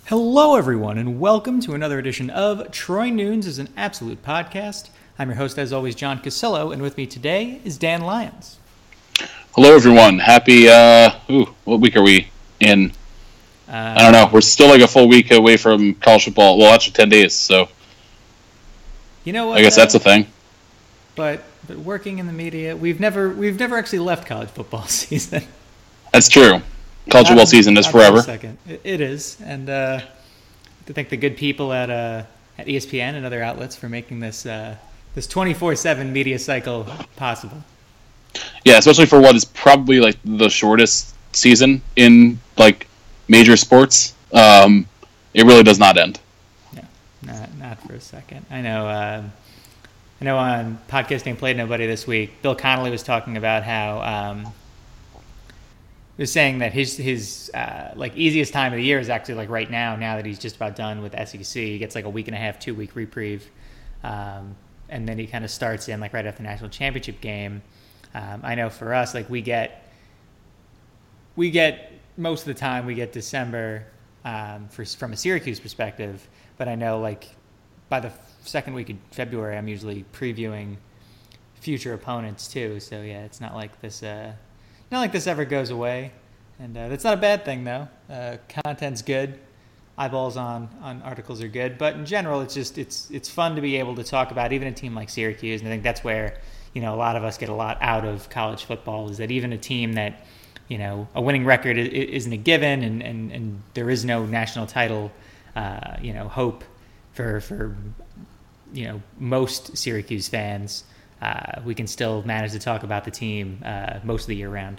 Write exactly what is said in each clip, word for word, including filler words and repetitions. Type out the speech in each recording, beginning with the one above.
Hello, everyone, and welcome to another edition of Troy Nunes is an Absolute Podcast. I'm your host, as always, John Casillo, and with me today is Dan Lyons. Hello, everyone. Happy, uh, ooh, what week are we in? Uh, I don't know. We're still like a full week away from college football. Well, actually ten days, so. You know what? I guess uh, that's a thing. But but working in the media, we've never we've never actually left college football season. That's true. College football season is forever. Second. It, it is, and uh, to thank the good people at uh, at E S P N and other outlets for making this uh, this twenty-four seven media cycle possible. Yeah, especially for what is probably like the shortest season in like major sports. Um, it really does not end. No, not not for a second. I know. Uh, I know on podcasting Played Nobody this week, Bill Connolly was talking about how. Um, He was saying that his his uh, like easiest time of the year is actually like right now. Now that he's just about done with S E C, he gets like a week and a half, two week reprieve, um, and then he kind of starts in like right after the national championship game. Um, I know for us, like we get we get most of the time we get December um, for from a Syracuse perspective, but I know like by the second week of February, I'm usually previewing future opponents too. So yeah, it's not like this. Uh, Not like this ever goes away, and uh, that's not a bad thing, though. Uh, content's good, eyeballs on, on articles are good, but in general, it's just it's it's fun to be able to talk about even a team like Syracuse, and I think that's where you know a lot of us get a lot out of college football is that even a team that you know a winning record isn't a given, and, and, and there is no national title, uh, you know, hope for for you know most Syracuse fans. Uh, we can still manage to talk about the team uh, most of the year round.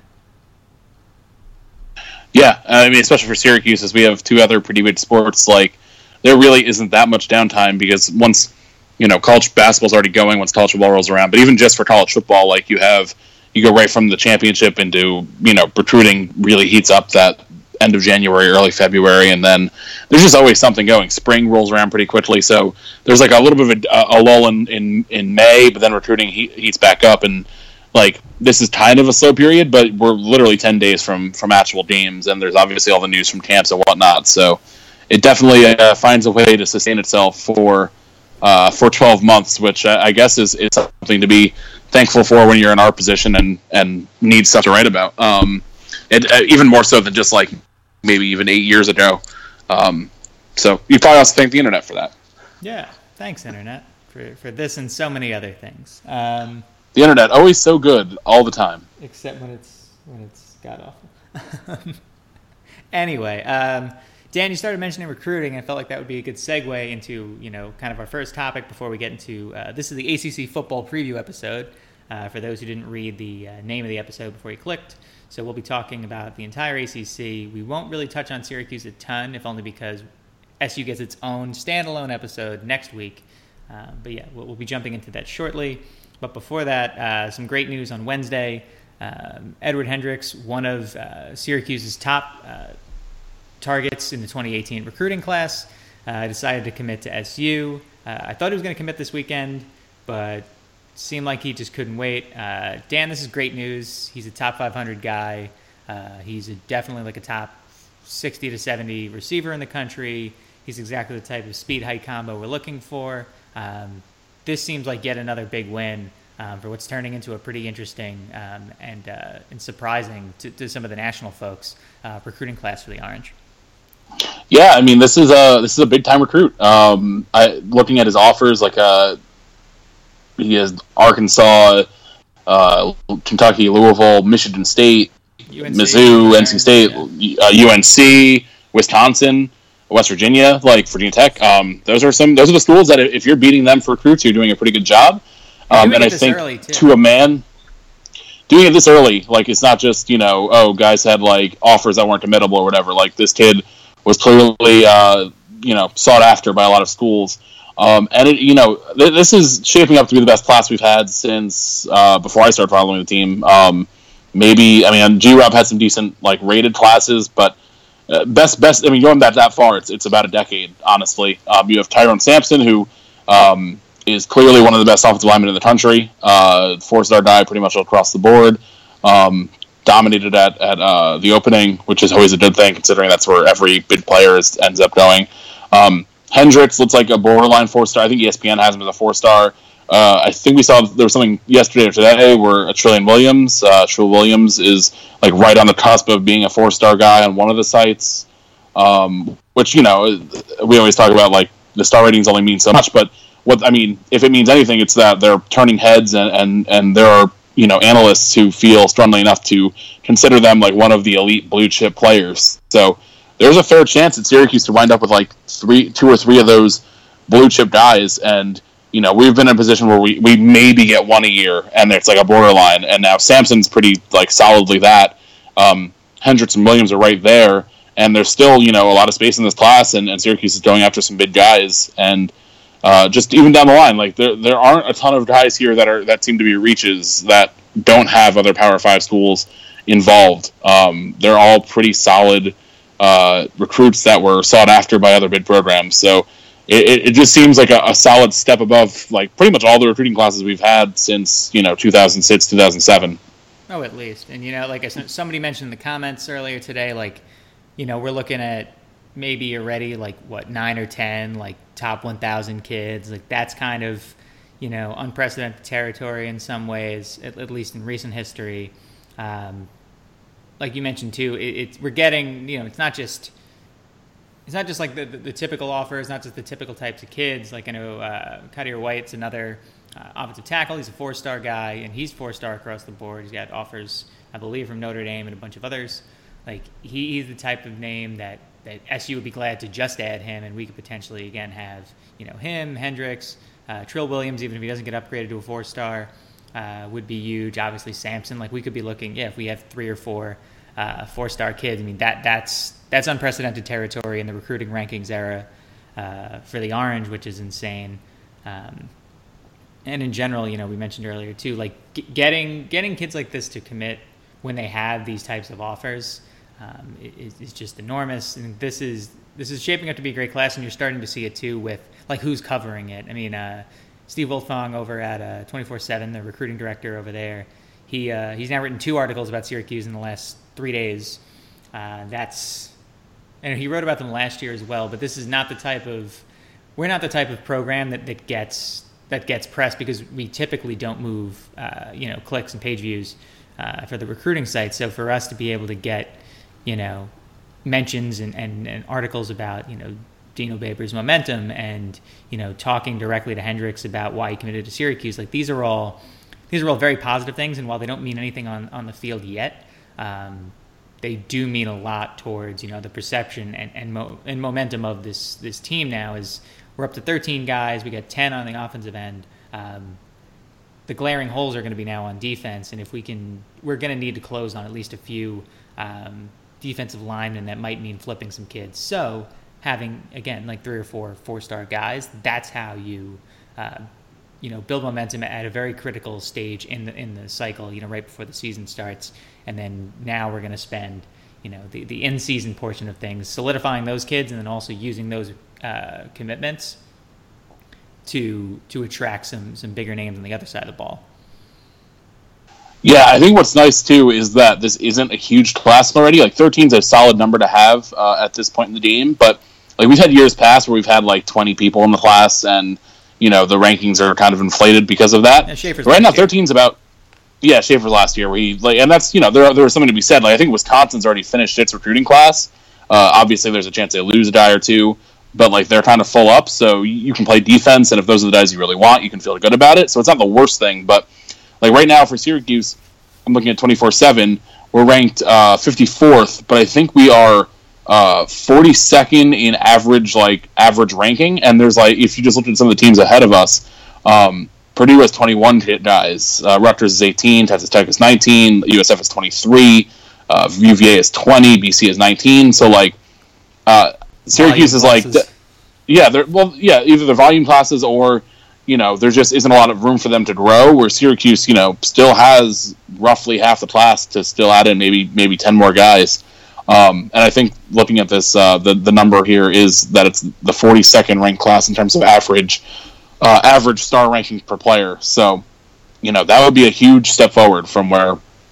Yeah, I mean, especially for Syracuse, as we have two other pretty big sports, like there really isn't that much downtime because once, you know, college basketball's already going, once college football rolls around, but even just for college football, like you have, you go right from the championship into, you know, recruiting really heats up that end of January, early February, and then there's just always something going. Spring rolls around pretty quickly, so there's like a little bit of a, a lull in, in, in May, but then recruiting heat, heats back up, and like this is kind of a slow period, but we're literally ten days from, from actual games, and there's obviously all the news from camps and whatnot, so it definitely uh, finds a way to sustain itself for uh, for twelve months, which I, I guess is, is something to be thankful for when you're in our position and, and need stuff to write about. Um, It, uh, even more so than just like maybe even eight years ago. Um, so you probably also thank the internet for that. Yeah, thanks internet for for this and so many other things. Um, the internet always so good all the time, except when it's when it's god awful. Anyway, um, Dan, you started mentioning recruiting, and I felt like that would be a good segue into you know kind of our first topic before we get into uh, this is the A C C football preview episode. Uh, for those who didn't read the uh, name of the episode before you clicked. So we'll be talking about the entire A C C. We won't really touch on Syracuse a ton, if only because S U gets its own standalone episode next week. Uh, but yeah, we'll, we'll be jumping into that shortly. But before that, uh, some great news on Wednesday. Um, Edward Hendricks, one of uh, Syracuse's top uh, targets in the twenty eighteen recruiting class, uh, decided to commit to S U. Uh, I thought he was going to commit this weekend, but seemed like he just couldn't wait. Uh, Dan, this is great news. He's a top five hundred guy. Uh, he's a, definitely like a top sixty to seventy receiver in the country. He's exactly the type of speed height combo we're looking for. Um, this seems like yet another big win um, for what's turning into a pretty interesting um, and uh, and surprising to, to some of the national folks uh, recruiting class for the Orange. Yeah, I mean this is a this is a big time recruit. Um, I, looking at his offers, like a. He has Arkansas, uh, Kentucky, Louisville, Michigan State, U N C, Mizzou, N C State, yeah. uh, U N C, Wisconsin, West Virginia, like Virginia Tech. Um, those are some. Those are the schools that if you're beating them for recruits, you're doing a pretty good job. Um, and I think to a man, doing it this early, like it's not just you know, oh, guys had like offers that weren't committable or whatever. Like this kid was clearly, uh, you know, sought after by a lot of schools. Um, and, it, you know, th- this is shaping up to be the best class we've had since uh, before I started following the team. Um, maybe, I mean, G-Rob had some decent, like, rated classes, but uh, best, best, I mean, going back that far, it's it's about a decade, honestly. Um, you have Tyrone Sampson, who um, is clearly one of the best offensive linemen in the country, uh, four-star guy pretty much across the board. Um, dominated at at uh, the opening, which is always a good thing considering that's where every big player is, ends up going. Um, Hendricks looks like a borderline four star. I think E S P N has him as a four star. Uh, I think we saw there was something yesterday or today where Trillian Williams, uh, Trill Williams is like right on the cusp of being a four star guy on one of the sites. Um, which, you know, we always talk about like the star ratings only mean so much, but what I mean, if it means anything, it's that they're turning heads, and, and, and there are, you know, analysts who feel strongly enough to consider them like one of the elite blue chip players. So there's a fair chance at Syracuse to wind up with like three, two or three of those blue chip guys, and you know, we've been in a position where we, we maybe get one a year, and it's like a borderline. And now Sampson's pretty like solidly that. Um, Hendricks and Williams are right there, and there's still, you know, a lot of space in this class, and, and Syracuse is going after some big guys. And uh, just even down the line, like there there aren't a ton of guys here that are that seem to be reaches that don't have other Power Five schools involved. Um, they're all pretty solid uh, recruits that were sought after by other big programs. So. It, it just seems like a, a solid step above, like pretty much all the recruiting classes we've had since, you know, two thousand six, two thousand seven. Oh, at least. And, you know, like I said, somebody mentioned in the comments earlier today, like, you know, we're looking at maybe already like, what, nine or ten, like top one thousand kids. Like that's kind of, you know, unprecedented territory in some ways, at, at least in recent history. Um, like you mentioned, too, it, it's we're getting, you know, it's not just... It's not just like the, the, the typical offers, not just the typical types of kids. Like I know uh, Kadir White's another uh, offensive tackle. He's a four-star guy, and he's four-star across the board. He's got offers, I believe, from Notre Dame and a bunch of others. Like he, he's the type of name that, that S U would be glad to just add him, and we could potentially, again, have you know him, Hendricks, uh, Trill Williams, even if he doesn't get upgraded to a four-star, uh, would be huge. Obviously, Sampson. Like we could be looking, yeah, if we have three or four uh, four-star kids. I mean, that that's... That's unprecedented territory in the recruiting rankings era uh, for the Orange, which is insane. Um, and in general, you know, we mentioned earlier too, like g- getting getting kids like this to commit when they have these types of offers um, is, is just enormous. And this is this is shaping up to be a great class, and you're starting to see it too with like who's covering it. I mean, uh, Steve Wilfong over at uh, twenty-four seven, the recruiting director over there, he uh, he's now written two articles about Syracuse in the last three days. Uh, that's And he wrote about them last year as well, but this is not the type of we're not the type of program that, that gets that gets pressed because we typically don't move uh, you know clicks and page views uh, for the recruiting site. So for us to be able to get you know mentions and, and, and articles about you know Dino Babers' momentum and you know talking directly to Hendricks about why he committed to Syracuse, like these are all these are all very positive things. And while they don't mean anything on, on the field yet. Um, They do mean a lot towards, you know, the perception and and, mo- and momentum of this this team now. Is we're up to thirteen guys. We got ten on the offensive end. Um, the glaring holes are going to be now on defense, and if we can, we're going to need to close on at least a few um, defensive linemen. That might mean flipping some kids. So having again like three or four four star guys, that's how you. Uh, you know, build momentum at a very critical stage in the in the cycle, you know, right before the season starts. And then now we're going to spend, you know, the, the in-season portion of things, solidifying those kids and then also using those uh, commitments to to attract some, some bigger names on the other side of the ball. Yeah, I think what's nice, too, is that this isn't a huge class already. Like, thirteen is a solid number to have uh, at this point in the game. But, like, we've had years past where we've had, like, twenty people in the class and you know, the rankings are kind of inflated because of that. Yeah, right now, thirteen's about, yeah, Schaefer's last year. Where he, like, and that's, you know, there, there was something to be said. Like, I think Wisconsin's already finished its recruiting class. Uh, obviously, there's a chance they lose a guy or two, but, like, they're kind of full up, so you can play defense, and if those are the guys you really want, you can feel good about it. So it's not the worst thing, but, like, right now for Syracuse, I'm looking at twenty-four seven, we're ranked uh, fifty-fourth, but I think we are uh, forty-second in average like average ranking, and there's like if you just looked at some of the teams ahead of us, um, Purdue has twenty-one guys, uh, Rutgers is eighteen, Texas Tech is nineteen, U S F is twenty-three, uh, U V A is twenty, B C is nineteen. So like uh, Syracuse volume is classes. like, yeah, they're well, yeah, either the volume classes or you know there just isn't a lot of room for them to grow. Where Syracuse, you know, still has roughly half the class to still add in maybe maybe ten more guys. Um, and I think looking at this, uh, the the number here is that it's the forty-second ranked class in terms of average uh, average star ranking per player. So, you know, that would be a huge step forward from where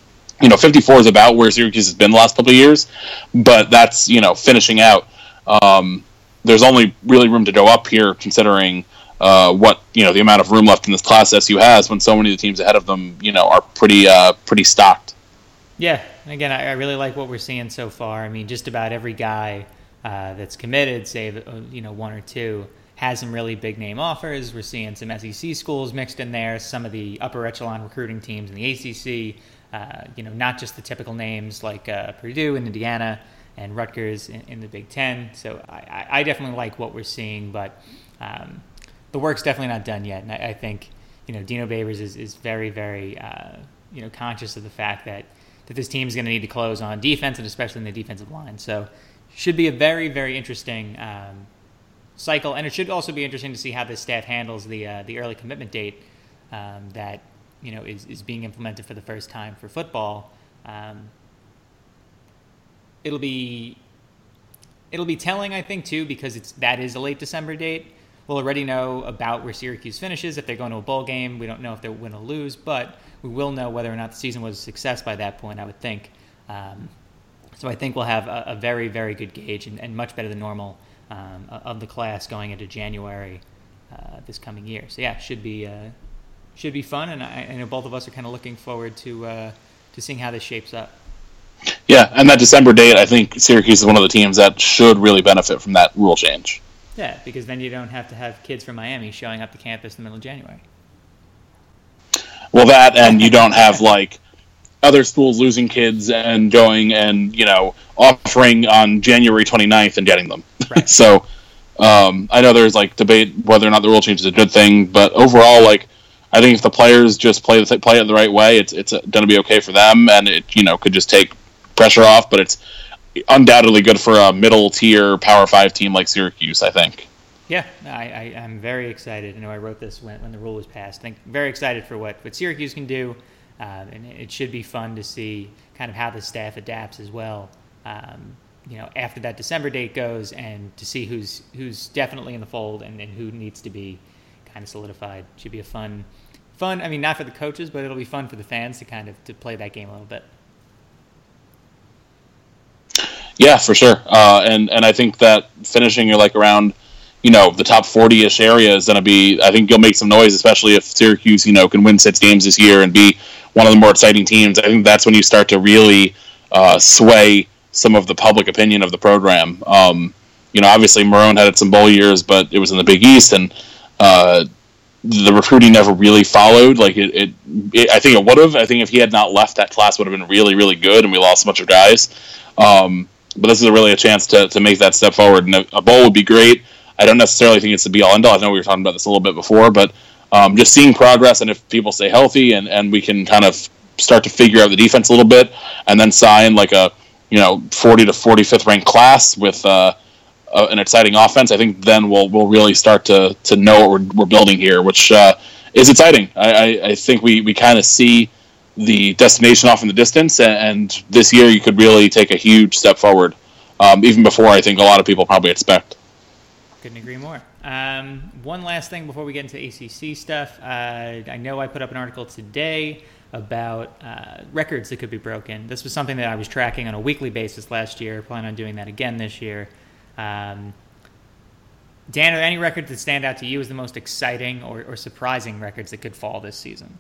You know, fifty-four is about where Syracuse has been the last couple of years, but that's, you know, finishing out. Um, there's only really room to go up here, considering uh, what, you know, the amount of room left in this class S U has, when so many of the teams ahead of them, you know, are pretty uh, pretty stocked. Yeah, again, I, I really like what we're seeing so far. I mean, just about every guy uh, that's committed, save, you know, one or two, has some really big name offers. We're seeing some S E C schools mixed in there, some of the upper echelon recruiting teams in the A C C. Uh, you know, not just the typical names like uh, Purdue and Indiana and Rutgers in, in the Big Ten. So I, I definitely like what we're seeing, but um, the work's definitely not done yet. And I, I think, you know, Dino Babers is, is very, very, uh, you know, conscious of the fact that, that this team is going to need to close on defense, and especially in the defensive line. So should be a very, very interesting um, cycle. And it should also be interesting to see how this staff handles the uh, the early commitment date um, that, you know, is, is being implemented for the first time for football. Um, it'll be it'll be telling, I think, too, because it's that is a late December date. We'll already know about where Syracuse finishes. If they're going to a bowl game, we don't know if they'll win or lose, but we will know whether or not the season was a success by that point, I would think. Um, so I think we'll have a, a very, very good gauge, and, and much better than normal um, of the class going into January uh, this coming year. So yeah, should be uh, should be fun, and I, I know both of us are kind of looking forward to uh, to seeing how this shapes up. Yeah, and that December date, I think Syracuse is one of the teams that should really benefit from that rule change. Yeah, because then you don't have to have kids from Miami showing up to campus in the middle of January. Well, that, and you don't have, like, other schools losing kids and going and, you know, offering on January twenty-ninth and getting them. Right. So, um, I know there's, like, debate whether or not the rule change is a good thing, but overall, like, I think if the players just play the play it the right way, it's it's going to be okay for them, and it, you know, could just take pressure off, but it's undoubtedly good for a middle-tier Power five team like Syracuse, I think. Yeah, I, I, I'm very excited. I know I wrote this when, when the rule was passed. I think very excited for what, what Syracuse can do, um, and it should be fun to see kind of how the staff adapts as well, um, you know, after that December date goes, and to see who's who's definitely in the fold and, and who needs to be kind of solidified. Should be a fun, fun. I mean, not for the coaches, but it'll be fun for the fans to kind of to play that game a little bit. Yeah, for sure. Uh, and, and I think that finishing you're like around, you know, the top forty-ish area is going to be, I think you'll make some noise, especially if Syracuse, you know, can win six games this year and be one of the more exciting teams. I think that's when you start to really uh, sway some of the public opinion of the program. Um, you know, obviously Marone had some bowl years, but it was in the Big East, and uh, the recruiting never really followed. Like it, it, it I think it would have. I think if he had not left, that class would have been really, really good, and we lost a bunch of guys. Um, but this is really a chance to, to make that step forward, and a, a bowl would be great. I don't necessarily think it's the be all end all. I know we were talking about this a little bit before, but um, just seeing progress, and if people stay healthy, and, and we can kind of start to figure out the defense a little bit, and then sign like a, you know, forty to forty-fifth ranked class with uh, uh, an exciting offense, I think then we'll we'll really start to to know what we're, we're building here, which uh, is exciting. I, I, I think we, we kind of see the destination off in the distance, and this year you could really take a huge step forward, um, even before I think a lot of people probably expect. Couldn't agree more. Um, one last thing before we get into A C C stuff. Uh, I know I put up an article today about uh, records that could be broken. This was something that I was tracking on a weekly basis last year. Plan on doing that again this year. Um, Dan, are there any records that stand out to you as the most exciting or, or surprising records that could fall this season?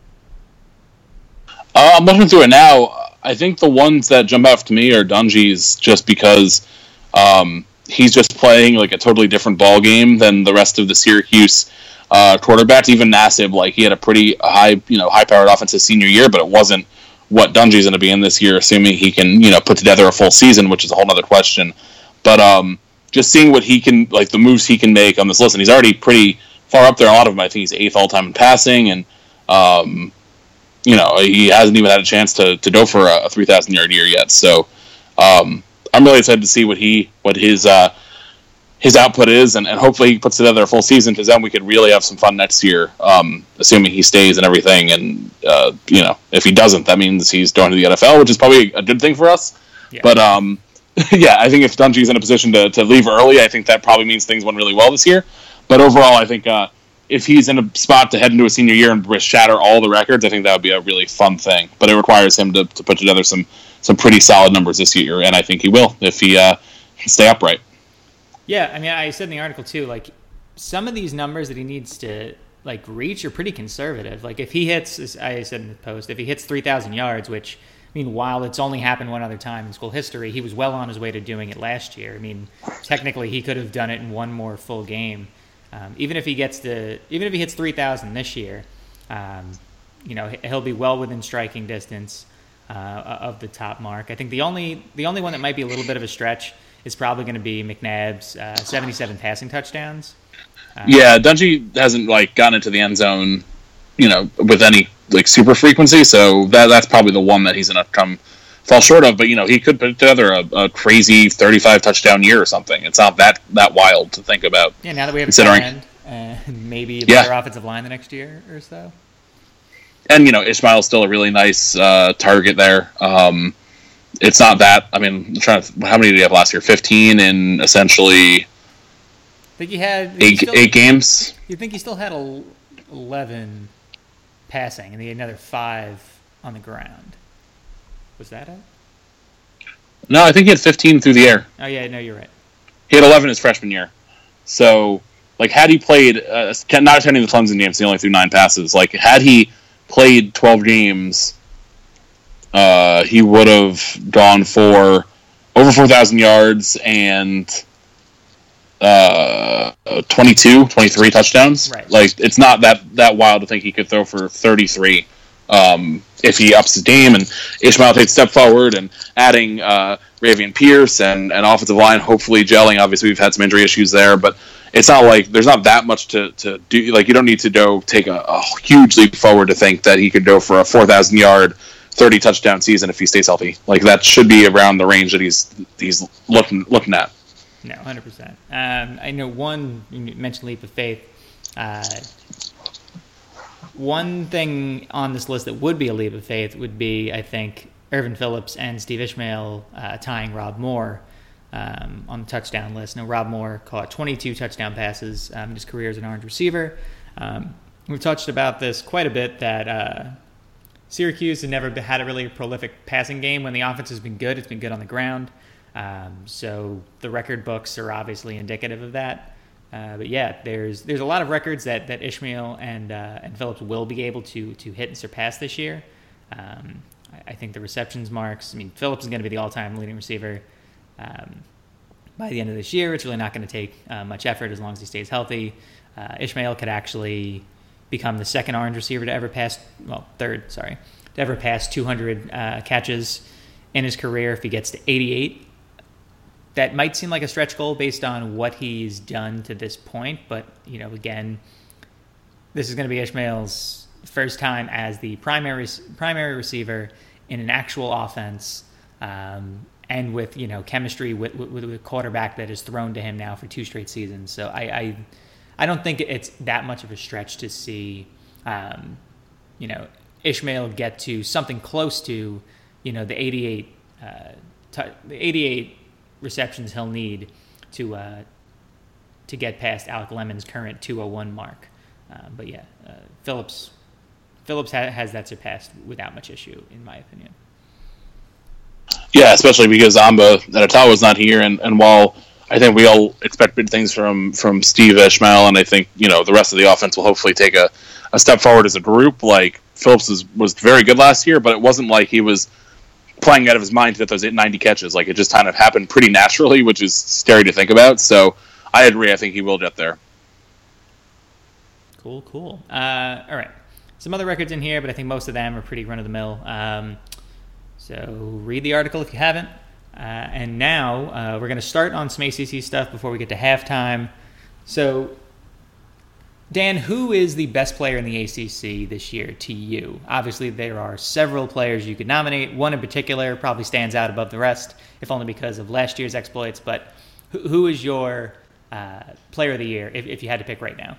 Uh, I'm looking through it now. I think the ones that jump out to me are Dungy's, just because um, he's just playing like a totally different ball game than the rest of the Syracuse uh, quarterbacks. Even Nassib, like he had a pretty high, you know, high-powered offense his senior year, but it wasn't what Dungy's going to be in this year, assuming he can, you know, put together a full season, which is a whole other question. But um, just seeing what he can, like the moves he can make on this list, and he's already pretty far up there. A lot of them, I think he's eighth all-time in passing, and um, you know, he hasn't even had a chance to, to go for a three thousand yard year yet. So um, I'm really excited to see what he what his uh, his output is, and, and hopefully he puts together a full season, because then we could really have some fun next year, um, assuming he stays and everything. And uh, you know, if he doesn't, that means he's going to the N F L, which is probably a good thing for us. Yeah. But um, yeah, I think if Dungy's in a position to, to leave early, I think that probably means things went really well this year. But overall, I think uh, if he's in a spot to head into a senior year and shatter all the records, I think that would be a really fun thing. But it requires him to, to put together some, some pretty solid numbers this year, and I think he will if he uh, can stay upright. Yeah, I mean, I said in the article too, like some of these numbers that he needs to like reach are pretty conservative. Like if he hits, as I said in the post, if he hits three thousand yards, which I mean, while it's only happened one other time in school history, he was well on his way to doing it last year. I mean, technically he could have done it in one more full game. Um, even if he gets to, even if he hits three thousand this year, um, you know, he'll be well within striking distance uh, of the top mark. I think the only the only one that might be a little bit of a stretch is probably going to be McNabb's uh, seventy-seven passing touchdowns. Um, yeah, Dungey hasn't like gotten into the end zone, you know, with any like super frequency, so that that's probably the one that he's going to come fall short of. But you know, he could put together a, a crazy thirty-five touchdown year or something. It's not that that wild to think about. Yeah, now that we have considering end, uh, maybe a yeah. better offensive line the next year or so. And you know, Ishmael's still a really nice uh, target there. Um, it's not that. I mean, I'm trying to. How many did he have last year? Fifteen in essentially. I think he had eight, still, eight games. You think he still had eleven passing, and he had another five on the ground. Was that it? No, I think he had fifteen through the air. Oh, yeah, no, you're right. He had eleven his freshman year. So, like, had he played, uh, not attending the Clemson games, he only threw nine passes. Like, had he played twelve games, uh, he would have gone for over four thousand yards and uh, twenty-two, twenty-three touchdowns. Right. Like, it's not that, that wild to think he could throw for thirty-three. Um, if he ups his game and Ishmael takes a step forward and adding uh, Ravian Pierce and an offensive line hopefully gelling. Obviously, we've had some injury issues there, but it's not like there's not that much to, to do. Like, you don't need to go take a, a huge leap forward to think that he could go for a four thousand yard, thirty touchdown season if he stays healthy. Like, that should be around the range that he's he's looking looking at. No, one hundred percent. Um, I know one, you mentioned leap of faith. Uh, One thing on this list that would be a leap of faith would be, I think, Irvin Phillips and Steve Ishmael uh, tying Rob Moore um, on the touchdown list. Now, Rob Moore caught twenty-two touchdown passes um, in his career as an Orange receiver. Um, we've touched about this quite a bit, that uh, Syracuse had never had a really prolific passing game. When the offense has been good, it's been good on the ground. Um, so the record books are obviously indicative of that. Uh, but yeah, there's there's a lot of records that, that Ishmael and uh, and Phillips will be able to to hit and surpass this year. Um, I, I think the receptions marks. I mean, Phillips is going to be the all-time leading receiver um, by the end of this year. It's really not going to take uh, much effort as long as he stays healthy. Uh, Ishmael could actually become the second Orange receiver to ever pass. Well, third, sorry, to ever pass two hundred uh, catches in his career if he gets to eighty-eight. That might seem like a stretch goal based on what he's done to this point, but, you know, again, this is going to be Ishmael's first time as the primary primary receiver in an actual offense, um, and with, you know, chemistry with, with, with a quarterback that is thrown to him now for two straight seasons. So I I, I don't think it's that much of a stretch to see, um, you know, Ishmael get to something close to, you know, the eighty-eight, uh, t- the eighty-eight receptions he'll need to uh, to get past Alec Lemon's current two oh one mark. Uh, but yeah, uh, Phillips Phillips ha- has that surpassed without much issue, in my opinion. Yeah, especially because Amba Ottawa's not here, and, and while I think we all expect big things from, from Steve Ishmael, and I think, you know, the rest of the offense will hopefully take a, a step forward as a group. Like, Phillips is, was very good last year, but it wasn't like he was playing out of his mind to get those ninety catches. Like, it just kind of happened pretty naturally, which is scary to think about. So I agree. I think he will get there. Cool, cool. Uh, all right. Some other records in here, but I think most of them are pretty run-of-the-mill. Um, so read the article if you haven't. Uh, and now uh, we're going to start on some A C C stuff before we get to halftime. So, Dan, who is the best player in the A C C this year to you? Obviously, there are several players you could nominate. One in particular probably stands out above the rest, if only because of last year's exploits. But who, who is your uh, player of the year, if, if you had to pick right now?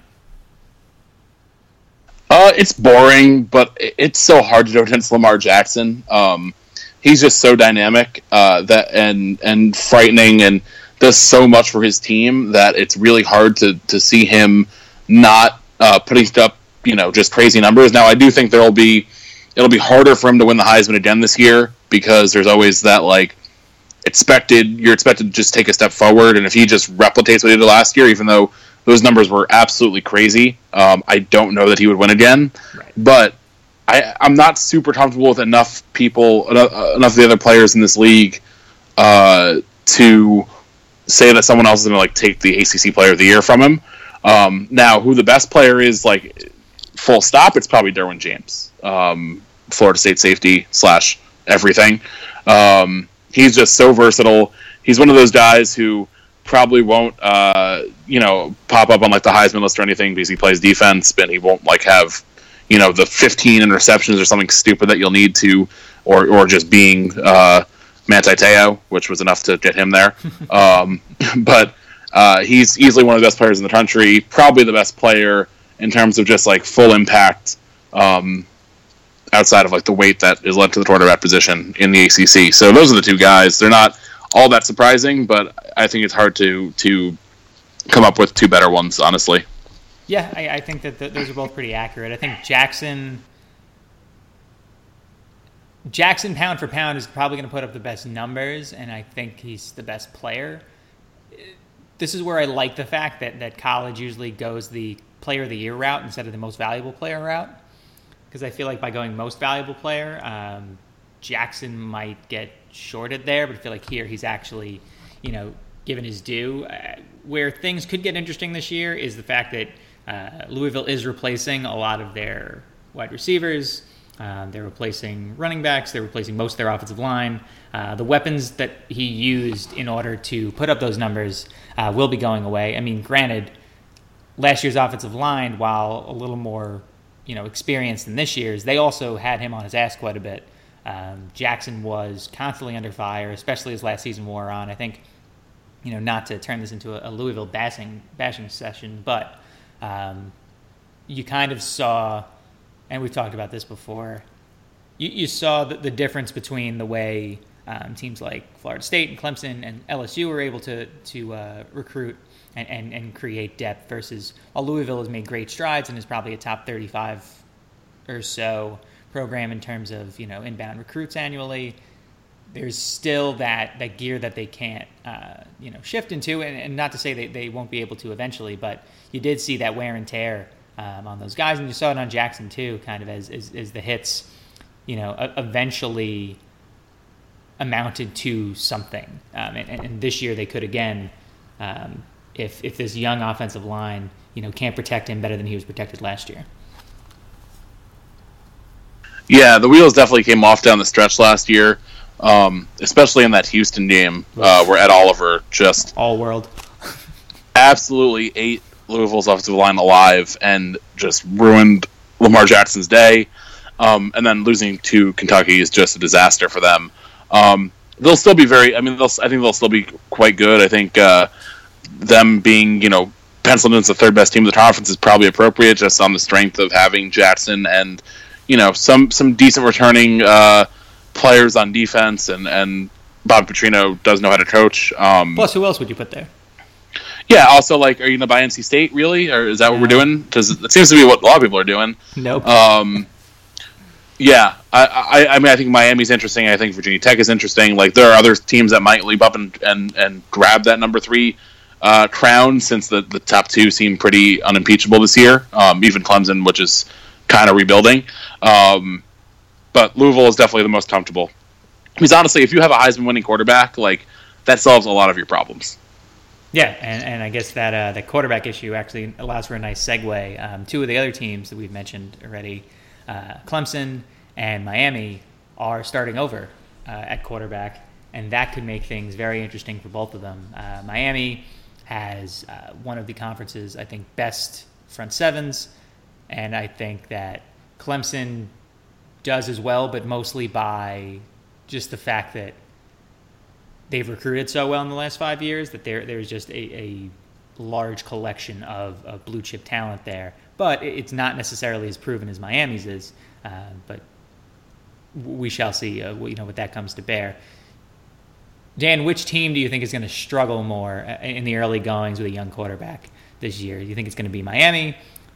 Uh, it's boring, but it's so hard to do against Lamar Jackson. Um, he's just so dynamic uh, that and and frightening, and does so much for his team that it's really hard to, to see him not uh, putting up, you know, just crazy numbers. Now, I do think there'll be it'll be harder for him to win the Heisman again this year because there's always that like expected you're expected to just take a step forward, and if he just replicates what he did last year, even though those numbers were absolutely crazy, um, I don't know that he would win again. Right. But I, I'm not super comfortable with enough people, enough, enough of the other players in this league uh, to say that someone else is going to like take the A C C Player of the Year from him. Um, now, who the best player is, like full stop, it's probably Derwin James, um, Florida State safety slash everything. Um, he's just so versatile. He's one of those guys who probably won't, uh, you know, pop up on like the Heisman list or anything because he plays defense, but he won't like have, you know, the fifteen interceptions or something stupid that you'll need to, or or just being uh, Manti Te'o, which was enough to get him there. um, but uh, he's easily one of the best players in the country, probably the best player in terms of just like full impact um, outside of like the weight that is led to the quarterback position in the A C C. So those are the two guys. They're not all that surprising, but I think it's hard to to come up with two better ones, honestly. Yeah, I, I think that th- those are both pretty accurate. I think Jackson, Jackson pound for pound is probably going to put up the best numbers, and I think he's the best player. This is where I like the fact that, that college usually goes the player of the year route instead of the most valuable player route, because I feel like by going most valuable player, um, Jackson might get shorted there, but I feel like here he's actually, you know, given his due. Uh, where things could get interesting this year is the fact that uh, Louisville is replacing a lot of their wide receivers. Um, they're replacing running backs. They're replacing most of their offensive line. Uh, the weapons that he used in order to put up those numbers uh, will be going away. I mean, granted, last year's offensive line, while a little more, you know, experienced than this year's, they also had him on his ass quite a bit. Um, Jackson was constantly under fire, especially as last season wore on. I think, you know, not to turn this into a, a Louisville bashing bashing session, but um, you kind of saw, and we've talked about this before, you, you saw the, the difference between the way um, teams like Florida State and Clemson and L S U were able to to uh, recruit and, and, and create depth versus while Louisville has made great strides and is probably a top thirty-five or so program in terms of, you know, inbound recruits annually. There's still that, that gear that they can't, uh, you know, shift into, and, and not to say they, they won't be able to eventually, but you did see that wear and tear um, on those guys, and you saw it on Jackson too, kind of as as, as the hits, you know, eventually amounted to something. Um, and, and this year they could again, um, if if this young offensive line, you know, can't protect him better than he was protected last year. Yeah, the wheels definitely came off down the stretch last year. Um, especially in that Houston game uh, where Ed Oliver just all world absolutely ate Louisville's offensive line alive and just ruined Lamar Jackson's day. Um, and then losing to Kentucky is just a disaster for them. Um, they'll still be very. I mean, they'll, I think they'll still be quite good. I think uh, them being, you know, penciled in as the third best team of the conference is probably appropriate, just on the strength of having Jackson and, you know, some some decent returning Uh, players on defense, and, and Bob Petrino does know how to coach. Um, Plus, who else would you put there? Yeah, also, like, are you going to buy N C State, really? Or is that what no. we're doing? Because it seems to be what a lot of people are doing. Nope. Um, yeah, I, I, I mean, I think Miami's interesting. I think Virginia Tech is interesting. Like, there are other teams that might leap up and, and, and grab that number three uh, crown, since the, the top two seem pretty unimpeachable this year. Um, even Clemson, which is kind of rebuilding. Um But Louisville is definitely the most comfortable. Because honestly, if you have a Heisman-winning quarterback, like, that solves a lot of your problems. Yeah, and, and I guess that uh, the quarterback issue actually allows for a nice segue. Um, two of the other teams that we've mentioned already, uh, Clemson and Miami, are starting over uh, at quarterback, and that could make things very interesting for both of them. Uh, Miami has uh, one of the conference's, I think, best front sevens, and I think that Clemson does as well, but mostly by just the fact that they've recruited so well in the last five years that there there's just a, a large collection of, of blue chip talent there. But it's not necessarily as proven as Miami's is. Uh, but we shall see, uh, you know, what that comes to bear. Dan, which team do you think is going to struggle more in the early goings with a young quarterback this year? Do you think it's going to be Miami?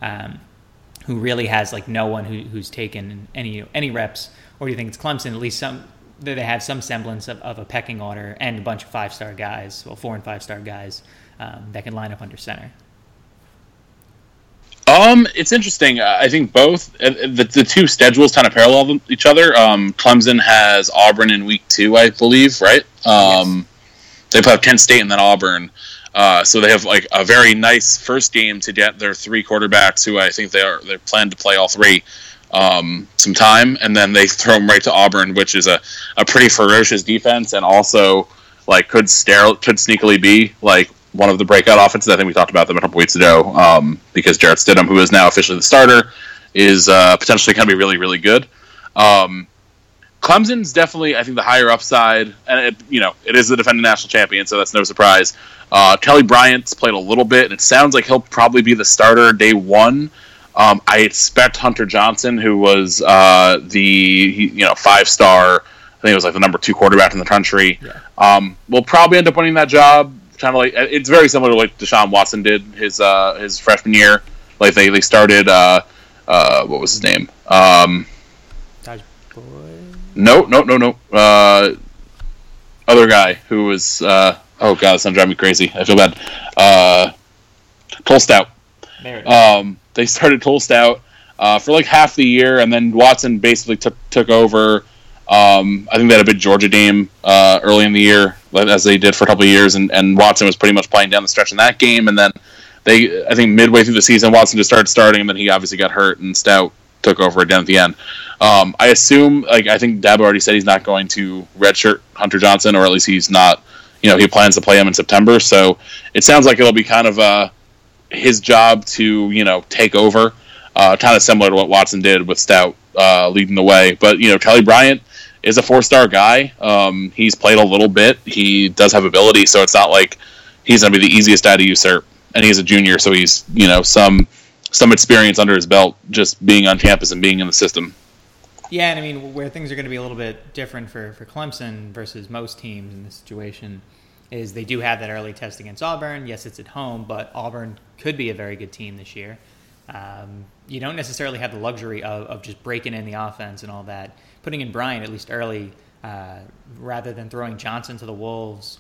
um, who really has like no one who, who's taken any any reps, or do you think it's Clemson? At least some that they have some semblance of, of a pecking order and a bunch of five star guys, well, four and five star guys um, that can line up under center. Um, it's interesting. Uh, I think both uh, the, the two schedules kind of parallel each other. Um, Clemson has Auburn in week two, I believe, right? Um, yes. They have Kent State and then Auburn. Uh, so they have like a very nice first game to get their three quarterbacks, who I think they are they plan to play all three, um, some time, and then they throw them right to Auburn, which is a, a pretty ferocious defense, and also like could stare could sneakily be like one of the breakout offenses. I think we talked about them a couple weeks ago, um, because Jarrett Stidham, who is now officially the starter, is uh, potentially going to be really really good. Um, Clemson's definitely, I think, the higher upside, and it, you know, it is the defending national champion, so that's no surprise. Uh, Kelly Bryant's played a little bit, and it sounds like he'll probably be the starter day one. Um, I expect Hunter Johnson, who was uh, the you know five star, I think it was like the number two quarterback in the country, yeah. um, will probably end up winning that job. Kind of like it's very similar to what Deshaun Watson did his uh, his freshman year. Like they they started, uh, uh, what was his name? Um, Taj Boy. No, no, no, no. Uh, other guy who was, uh, oh god, it's gonna drive me crazy. I feel bad. Uh, Cole Stout. There it is. Um, they started Cole Stout uh, for like half the year, and then Watson basically took took over. Um, I think they had a big Georgia game uh, early in the year, as they did for a couple of years, and, and Watson was pretty much playing down the stretch in that game. And then they, I think midway through the season, Watson just started starting, and then he obviously got hurt, and Stout took over again at the end. Um, I assume, like I think Dabo already said he's not going to redshirt Hunter Johnson, or at least he's not, you know, he plans to play him in September. So it sounds like it'll be kind of uh, his job to, you know, take over, uh, kind of similar to what Watson did with Stout uh, leading the way. But, you know, Kelly Bryant is a four-star guy. Um, he's played a little bit. He does have ability, so it's not like he's going to be the easiest guy to usurp. And he's a junior, so he's, you know, some some experience under his belt just being on campus and being in the system. Yeah, and I mean, where things are going to be a little bit different for, for Clemson versus most teams in this situation is they do have that early test against Auburn. Yes, it's at home, but Auburn could be a very good team this year. Um, you don't necessarily have the luxury of, of just breaking in the offense and all that. Putting in Bryant, at least early, uh, rather than throwing Johnson to the Wolves,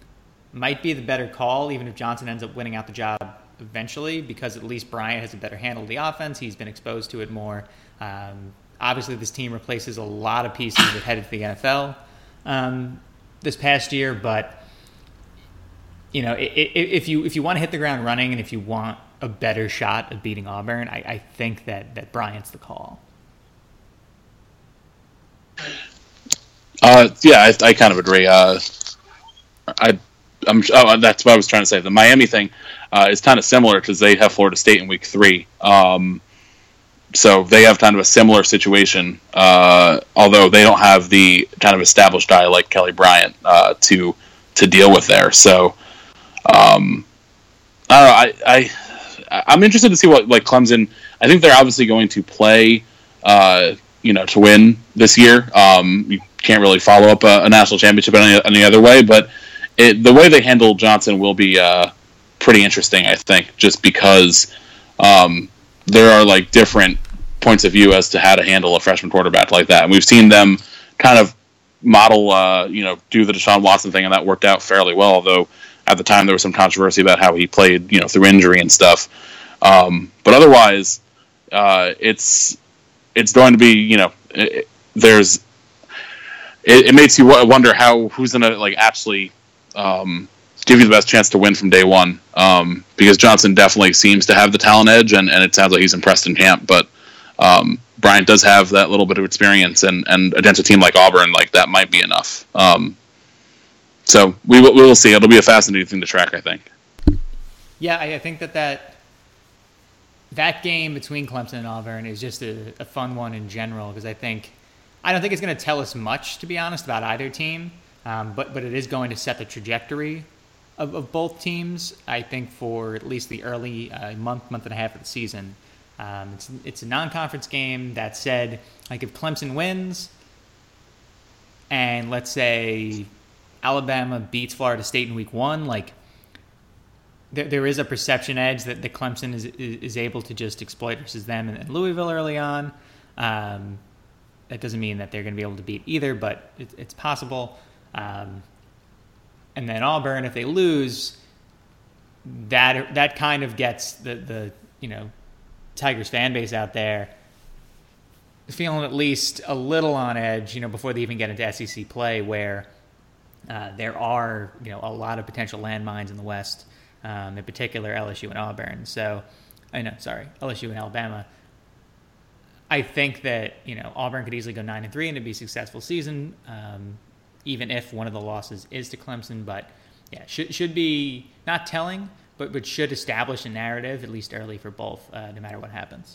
might be the better call, even if Johnson ends up winning out the job eventually, because at least Bryant has a better handle of the offense. He's been exposed to it more. Um, obviously, this team replaces a lot of pieces that headed to the N F L um, this past year, but you know, it, it, if you if you want to hit the ground running and if you want a better shot of beating Auburn, I, I think that, that Bryant's the call. Uh, yeah, I, I kind of agree. Uh, I, I'm, oh, that's what I was trying to say. The Miami thing uh, is kind of similar because they have Florida State in week three. Um, so they have kind of a similar situation, uh, although they don't have the kind of established guy like Kelly Bryant uh, to to deal with there. So um, I don't know. I, I I'm interested to see what like Clemson. I think they're obviously going to play, uh, you know, to win this year. Um, you can't really follow up a, a national championship any, any other way, but it, the way they handle Johnson will be uh, pretty interesting, I think, just because um, there are like different points of view as to how to handle a freshman quarterback like that. And we've seen them kind of model, uh, you know, do the Deshaun Watson thing, and that worked out fairly well, although at the time there was some controversy about how he played, you know, through injury and stuff. Um, but otherwise, uh, it's it's going to be, you know, it, there's it, it makes you wonder how who's going to like actually um, give you the best chance to win from day one, um, because Johnson definitely seems to have the talent edge, and, and it sounds like he's impressed in camp. But um, Bryant does have that little bit of experience, and, and against a team like Auburn, like that might be enough. Um, so we will, we will see. It'll be a fascinating thing to track, I think. Yeah, I, I think that, that that game between Clemson and Auburn is just a, a fun one in general, because I think I don't think it's going to tell us much, to be honest, about either team, um, but but it is going to set the trajectory of, of both teams, I think, for at least the early uh, month, month and a half of the season. Um, it's it's a non-conference game. That said, like if Clemson wins, and let's say Alabama beats Florida State in week one, like there, there is a perception edge that the Clemson is, is is able to just exploit versus them and, and Louisville early on. Um, that doesn't mean that they're going to be able to beat either, but it, it's possible. Um, and then Auburn, if they lose, that that kind of gets the the you know Tigers fan base out there feeling at least a little on edge, you know, before they even get into S E C play, where uh, there are, you know, a lot of potential landmines in the West, um, in particular L S U and Auburn. So, I know, sorry, L S U and Alabama. I think that, you know, Auburn could easily go nine and three and it'd be a successful season, um, even if one of the losses is to Clemson. But yeah, should should be not telling, but but should establish a narrative at least early for both, uh, no matter what happens.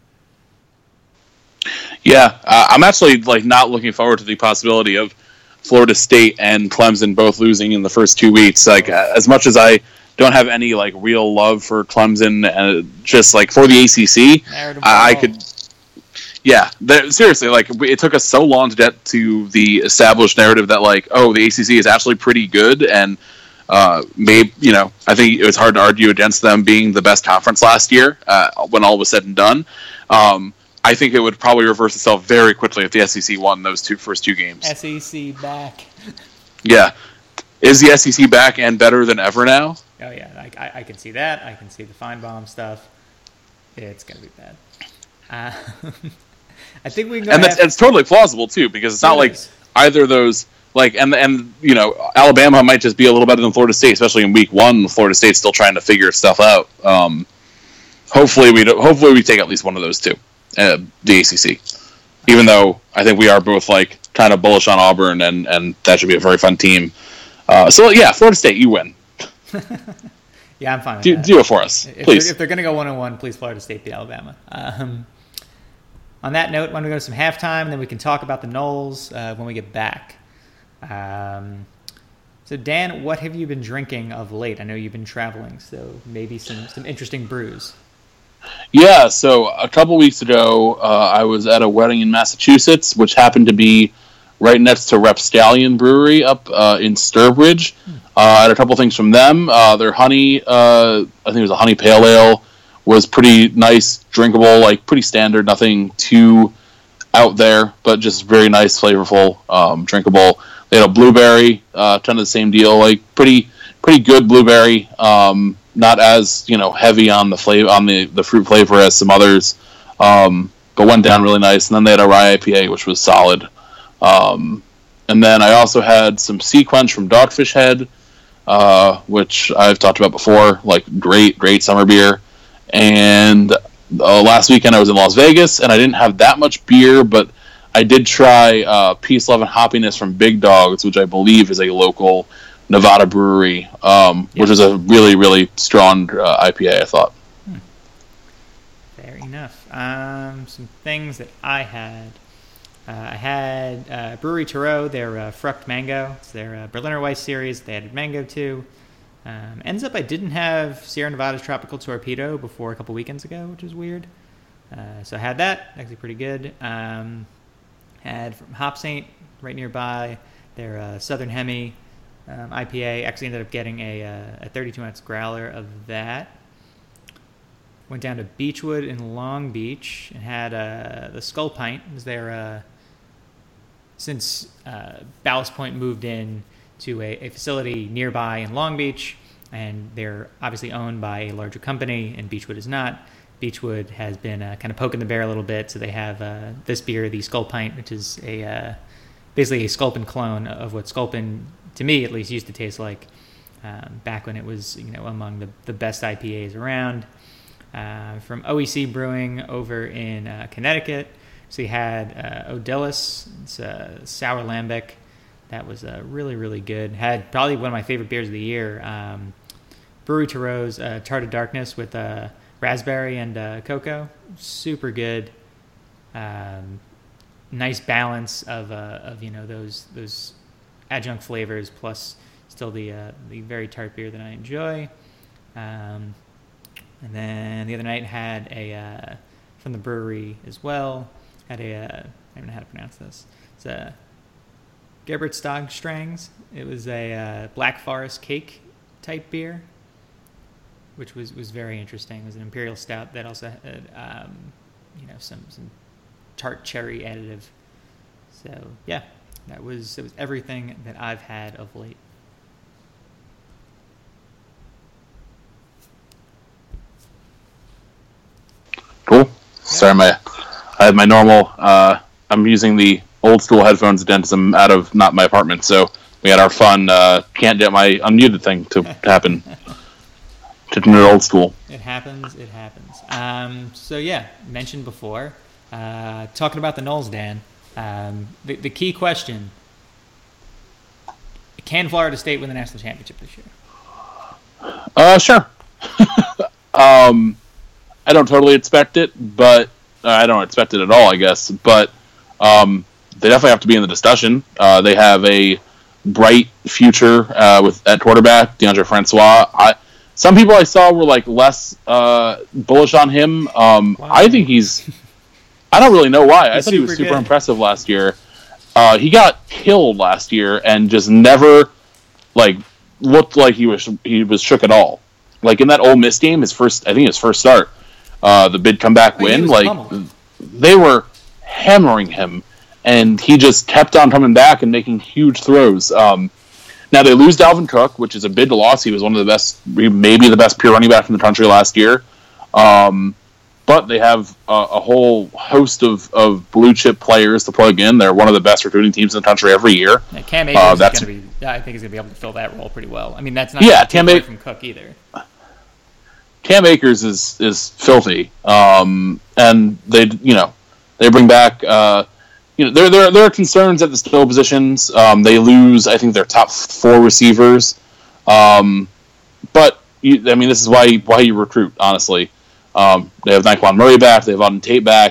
Yeah, uh, I'm actually like not looking forward to the possibility of Florida State and Clemson both losing in the first two weeks. Like, uh, as much as I don't have any like real love for Clemson, and uh, just like for the A C C, I, I could. Yeah, seriously, like it took us so long to get to the established narrative that like, oh, the A C C is actually pretty good, and uh, maybe you know, I think it was hard to argue against them being the best conference last year uh, when all was said and done. Um, I think it would probably reverse itself very quickly if the S E C won those two first two games. S E C back. Yeah, is the S E C back and better than ever now? Oh yeah, I, I, I can see that. I can see the Feinbaum stuff. It's gonna be bad. Uh, I think we can go and that's, it's totally plausible too, because it's not like either of those like and and you know Alabama might just be a little better than Florida State, especially in week one. Florida State's still trying to figure stuff out. Um, hopefully we do, hopefully we take at least one of those two, uh, the A C C. Even though I think we are both like kind of bullish on Auburn, and, and that should be a very fun team. Uh, so yeah, Florida State, you win. Yeah, I'm fine with do, that. Do it for us, if please. They're, if they're going to go one and one, please Florida State beat Alabama. Um, on that note, I'm going to go to some halftime, and then we can talk about the Noles uh, when we get back. Um, so, Dan, what have you been drinking of late? I know you've been traveling, so maybe some, some interesting brews. Yeah, so a couple weeks ago, uh, I was at a wedding in Massachusetts, which happened to be right next to Rapscallion Brewery up uh, in Sturbridge. Hmm. Uh, I had a couple things from them. Uh, their honey, uh, I think it was a honey pale ale, was pretty nice, drinkable, like pretty standard, nothing too out there, but just very nice, flavorful, um, drinkable. They had a blueberry, uh, kind of the same deal, like pretty pretty good blueberry, um, not as you know heavy on the flavor on the, the fruit flavor as some others, um, but went down really nice. And then they had a rye I P A, which was solid. Um, and then I also had some Sea Quench from Dogfish Head, uh, which I've talked about before, like great, great summer beer. And uh, last weekend I was in Las Vegas, and I didn't have that much beer, but I did try uh, Peace, Love, and Hoppiness from Big Dogs, which I believe is a local Nevada brewery, um, yeah. which is a really, really strong uh, I P A, I thought. Hmm. Fair enough. Um, some things that I had. Uh, I had uh, Brewery Tarot, their uh, Frucht Mango. It's their uh, Berliner Weiss series. They added mango too. Um, ends up I didn't have Sierra Nevada's Tropical Torpedo before a couple weekends ago, which is weird. Uh, so I had that. Actually pretty good. Um, had from Hop Saint right nearby their uh, Southern Hemi um, I P A. Actually ended up getting a, uh, a thirty-two ounce growler of that. Went down to Beechwood in Long Beach and had uh, the Skull Pint. It was their... Uh, Since uh, Ballast Point moved in to a, a facility nearby in Long Beach, and they're obviously owned by a larger company, and Beechwood is not. Beechwood has been uh, kind of poking the bear a little bit, so they have uh, this beer, the Skull Pint, which is a uh, basically a Sculpin clone of what Sculpin, to me at least, used to taste like um, back when it was, you know, among the, the best I P As around. Uh, from O E C Brewing over in uh, Connecticut. So you had uh, Odellus, it's a sour lambic. That was uh, really, really good. Had probably one of my favorite beers of the year. Um, Brewery Tarot's uh, Tart of Darkness with uh, raspberry and uh, cocoa. Super good. Um, nice balance of uh, of you know those those adjunct flavors plus still the uh, the very tart beer that I enjoy. Um, and then the other night had a uh, from the brewery as well. Had a, uh, I don't know how to pronounce this. It's a Gebertstag Strangs. It was a uh, Black Forest cake type beer. which was, was very interesting. It was an imperial stout that also had, um, you know, some, some tart cherry additive. So yeah, that was it was everything that I've had of late. Cool. Yeah. Sorry, my I have my normal. Uh, I'm using the old school headphones again because I'm out of not my apartment, so we had our fun. Uh, can't get my unmuted thing to happen. To the old school. It happens. It happens. Um, so yeah, mentioned before. Uh, talking about the Noles, Dan. Um, the, the key question: can Florida State win the national championship this year? Uh, sure. um, I don't totally expect it, but uh, I don't expect it at all, I guess. But um, they definitely have to be in the discussion. Uh, they have a bright future uh, with at quarterback, Deondre Francois. I, some people I saw were like less uh, bullish on him. Um, wow. I think he's. I don't really know why. I thought he was super good. Impressive last year. Uh, he got killed last year and just never like looked like he was he was shook at all. Like in that Ole Miss game, his first I think his first start, uh, the big comeback I mean, win. Like pummeled. They were hammering him, and he just kept on coming back and making huge throws. Um, now they lose Dalvin Cook, which is a big loss. He was one of the best, maybe the best pure running back in the country last year. Um, But they have a, a whole host of, of blue chip players to plug in. They're one of the best recruiting teams in the country every year. Yeah, Cam Akers uh, is going to be. Yeah, I think he's going to be able to fill that role pretty well. I mean, that's not yeah, Cam away from Cook either. Cam Akers is is filthy, um, and they you know they bring back uh, you know there there there are concerns at the skill positions. Um, they lose I think their top four receivers, um, but you, I mean this is why why you recruit honestly. Um, they have Nyquan Murray back. They have Auden Tate back.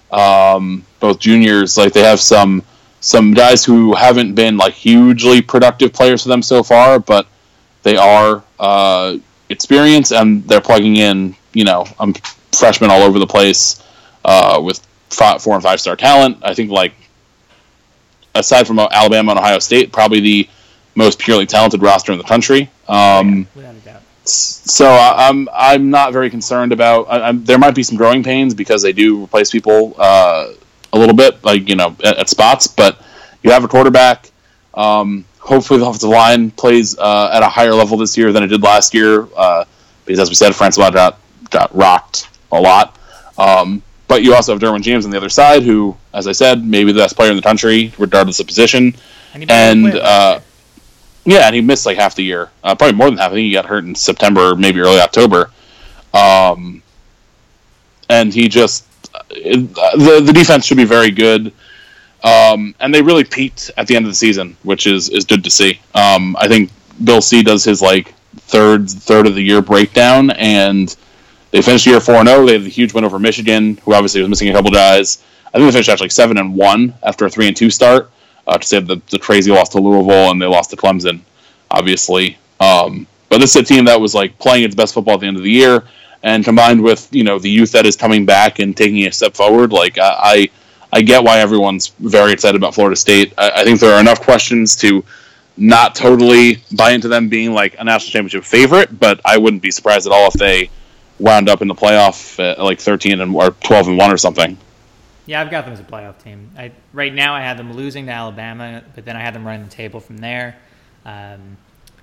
Um, both juniors. Like they have some some guys who haven't been like hugely productive players for them so far, but they are uh, experienced and they're plugging in. You know, um, freshmen all over the place uh, with five, four and five star talent. I think like aside from Alabama and Ohio State, probably the most purely talented roster in the country. Um, yeah, without a doubt. So uh, I'm I'm not very concerned about. I, I'm, there might be some growing pains because they do replace people uh, a little bit, like you know, at, at spots. But you have a quarterback. Um, hopefully, the offensive line plays uh, at a higher level this year than it did last year. Uh, because as we said, Francois got got rocked a lot. Um, but you also have Derwin James on the other side, who, as I said, maybe the best player in the country, regardless of position. And. and uh, Yeah, and he missed like half the year, uh, probably more than half. I think he got hurt in September, maybe early October. Um, and he just it, the the defense should be very good, um, and they really peaked at the end of the season, which is, is good to see. Um, I think Bill C does his like third third of the year breakdown, and they finished the year four and zero. They had the huge win over Michigan, who obviously was missing a couple guys. I think they finished actually seven and one after a three and two start. Uh, to say the, the crazy loss to Louisville and they lost to Clemson, obviously. Um, but this is a team that was like playing its best football at the end of the year, and combined with you know the youth that is coming back and taking a step forward, like I I get why everyone's very excited about Florida State. I, I think there are enough questions to not totally buy into them being like a national championship favorite, but I wouldn't be surprised at all if they wound up in the playoff at like thirteen and or twelve and one or something. Yeah, I've got them as a playoff team. I, right now, I had them losing to Alabama, but then I had them running the table from there. Um,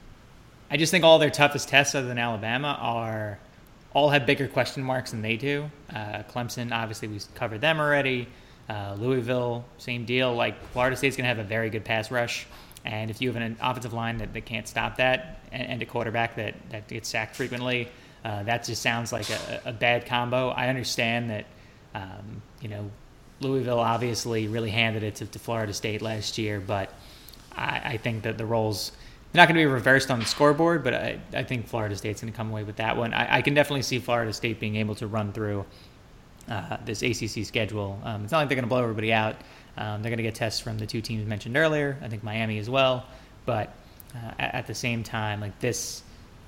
I just think all their toughest tests, other than Alabama, are all have bigger question marks than they do. Uh, Clemson, obviously, we covered them already. Uh, Louisville, same deal. Like Florida State's going to have a very good pass rush, and if you have an offensive line that, that can't stop that, and, and a quarterback that, that gets sacked frequently, uh, that just sounds like a, a bad combo. I understand that, um, you know. Louisville obviously really handed it to, to Florida State last year, but I, I think that the roles they're not going to be reversed on the scoreboard, but I, I think Florida State's going to come away with that one. I, I can definitely see Florida State being able to run through uh, this A C C schedule. Um, it's not like they're going to blow everybody out. Um, they're going to get tests from the two teams mentioned earlier. I think Miami as well, but uh, at, at the same time, like this,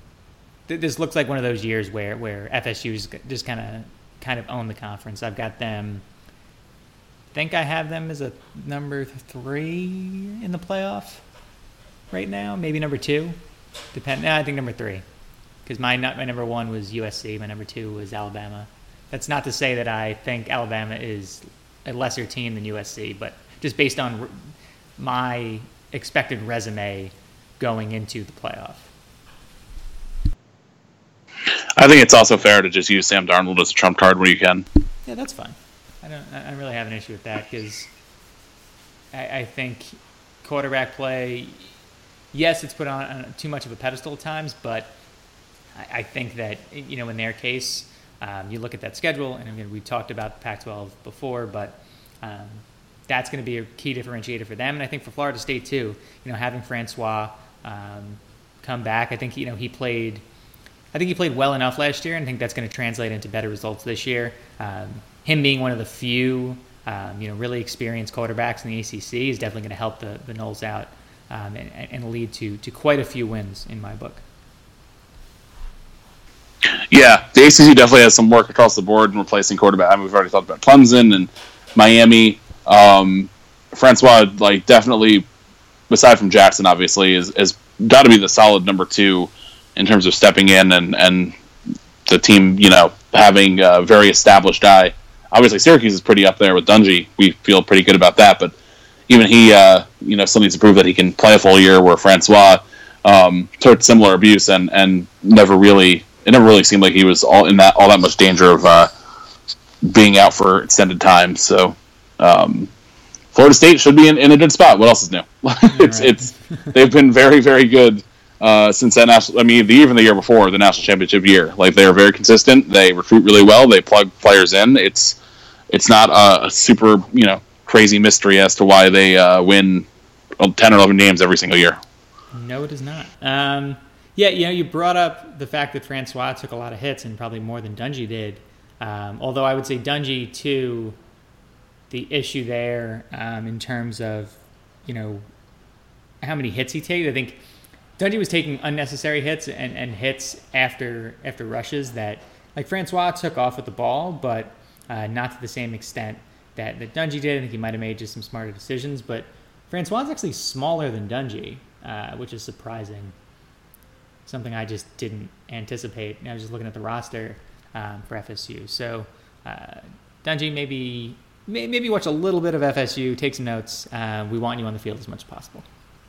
th- this looks like one of those years where where F S U's just kind of kind of own the conference. I've got them. Think I have them as a number three in the playoff right now, maybe number two. Depend. No, I think number three. because my my number one was U S C, my number two was Alabama. That's not to say that I think Alabama is a lesser team than U S C, but just based on my expected resume going into the playoff. I think it's also fair to just use Sam Darnold as a trump card when you can. Yeah, that's fine. I don't. I don't really have an issue with that because I, I think quarterback play. Yes, it's put on, on too much of a pedestal at times, but I, I think that you know in their case, um, you look at that schedule, and again, we talked about the Pac twelve before, but um, that's going to be a key differentiator for them, and I think for Florida State too. You know, having Francois um, come back, I think you know he played. I think he played well enough last year, and I think that's going to translate into better results this year. Um, him being one of the few, um, you know, really experienced quarterbacks in the A C C is definitely going to help the, the Noles out um, and, and lead to, to quite a few wins in my book. Yeah, the A C C definitely has some work across the board in replacing quarterback. I mean, we've already talked about Clemson and Miami. Um, Francois, like, definitely, aside from Jackson, obviously, is, is got to be the solid number two in terms of stepping in and, and the team, you know, having a very established guy. Obviously, Syracuse is pretty up there with Dungy. We feel pretty good about that, but even he, uh, you know, still needs to prove that he can play a full year, where Francois um, took similar abuse and, and never really, it never really seemed like he was all in that all that much danger of uh, being out for extended time. So um, Florida State should be in, in a good spot. What else is new? it's, right. it's, they've been very, very good Uh, since that national, I mean, the, even the year before the national championship year, like they are very consistent. They recruit really well. They plug players in. It's it's not a, a super you know crazy mystery as to why they uh, win ten or eleven games every single year. No, it is not. Um, yeah, you know, you brought up the fact that Francois took a lot of hits and probably more than Dungy did. Um, although I would say Dungy too, the issue there um, in terms of you know how many hits he takes. I think Dungy was taking unnecessary hits and, and hits after after rushes that, like Francois took off with the ball, but uh, not to the same extent that, that Dungy did. I think he might have made just some smarter decisions, but Francois is actually smaller than Dungy, uh, which is surprising. Something I just didn't anticipate. I was just looking at the roster um, for F S U. So uh, Dungy, maybe, maybe watch a little bit of F S U, take some notes. Uh, we want you on the field as much as possible.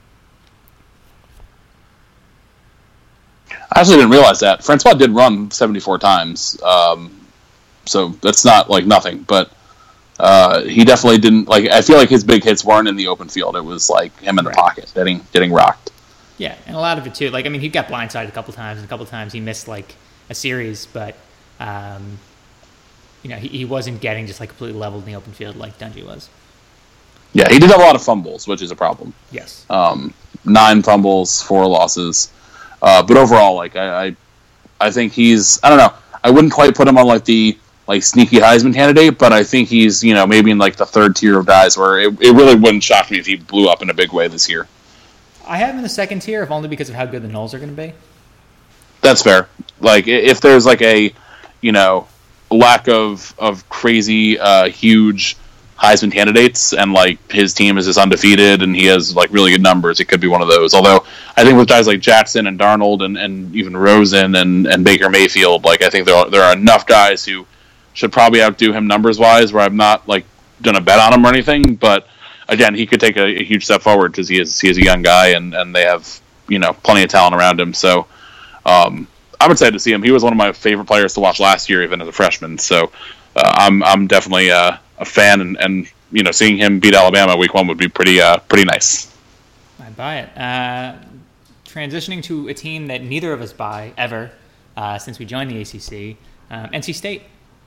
I actually didn't realize that. Francois did run seventy-four times, um, so that's not like nothing. But uh, he definitely didn't like. I feel like his big hits weren't in the open field. It was like him in the right. pocket, getting getting rocked. Yeah, and a lot of it too. Like I mean, he got blindsided a couple times, and a couple times he missed like a series, but um, you know he, he wasn't getting just like completely leveled in the open field like Dungy was. Yeah, he did have a lot of fumbles, which is a problem. Yes, um, nine fumbles, four losses. Uh, but overall, like I, I, I think he's. I don't know. I wouldn't quite put him on like the like sneaky Heisman candidate, but I think he's you know maybe in like the third tier of guys where it, it really wouldn't shock me if he blew up in a big way this year. I have him in the second tier, if only because of how good the Noles are going to be. That's fair. Like if there's like a, you know, lack of of crazy uh, huge Heisman candidates, and like his team is just undefeated and he has like really good numbers, it could be one of those. Although I think with guys like Jackson and Darnold and, and even Rosen and, and Baker Mayfield, like I think there are, there are enough guys who should probably outdo him numbers wise, where I'm not like gonna bet on him or anything. But again, he could take a, a huge step forward because he is he is a young guy and, and they have you know plenty of talent around him. So um, I'm excited to see him. He was one of my favorite players to watch last year, even as a freshman. So uh, I'm I'm definitely uh, a fan, and, and you know seeing him beat Alabama week one would be pretty uh, pretty nice. I buy it. Uh, transitioning to a team that neither of us buy ever uh, since we joined the A C C, um, N C State.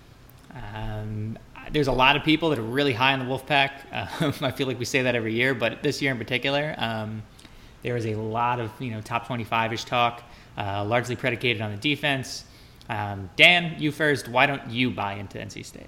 Um, there's a lot of people that are really high on the Wolfpack. Uh, I feel like we say that every year, but this year in particular, um, there was a lot of you know top twenty-five-ish talk, uh, largely predicated on the defense. Um, Dan, you first. Why don't you buy into N C State?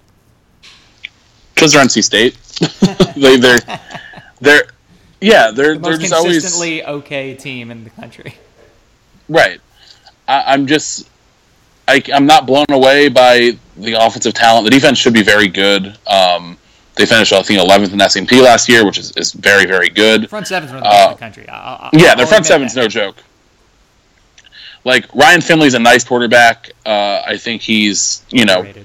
Because they're N C State. they, they're they're yeah they're the they're most just consistently always okay team in the country. Right. I, I'm just I, I'm not blown away by the offensive talent. The defense should be very good. Um, they finished, I think, eleventh in S and P last year, which is, is very, very good. Front seven's one of the best uh, in the country. I'll, I'll, yeah, I'll their front admit seven's that. no joke. like Ryan Finley's a nice quarterback. Uh, I think he's you know, Rated.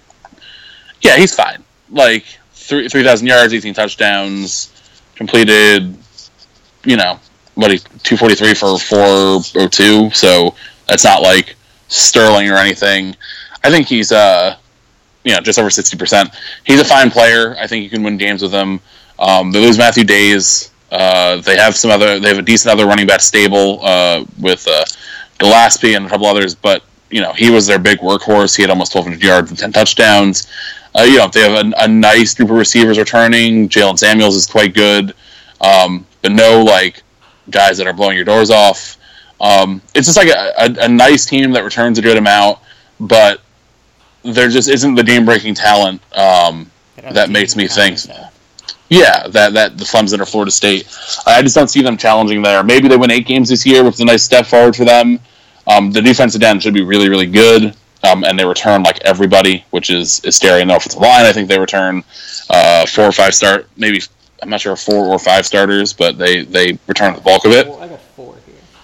yeah, he's fine. Like three three thousand yards, eighteen touchdowns, completed. You know what he two forty three for four oh two. So that's not like sterling or anything. I think he's uh, you know, just over sixty percent. He's a fine player. I think you can win games with him. Um, they lose Matthew Days. Uh, they have some other. They have a decent other running back stable uh, with uh, Gillespie and a couple others. But you know, he was their big workhorse. He had almost twelve hundred yards and ten touchdowns. Uh, you know, they have a, a nice group of receivers returning. Jalen Samuels is quite good, um, but no like guys that are blowing your doors off. Um, it's just like a, a, a nice team that returns a good amount, but there just isn't the game-breaking talent um, that makes me think. Yeah, that that the Clemson or Florida State. I just don't see them challenging there. Maybe they win eight games this year, which is a nice step forward for them. Um, the defensive end should be really, really good, um, and they return like everybody, which is is scary. In the offensive line, I think they return uh, four or five start, maybe I'm not sure four or five starters, but they they return the bulk of it. I got four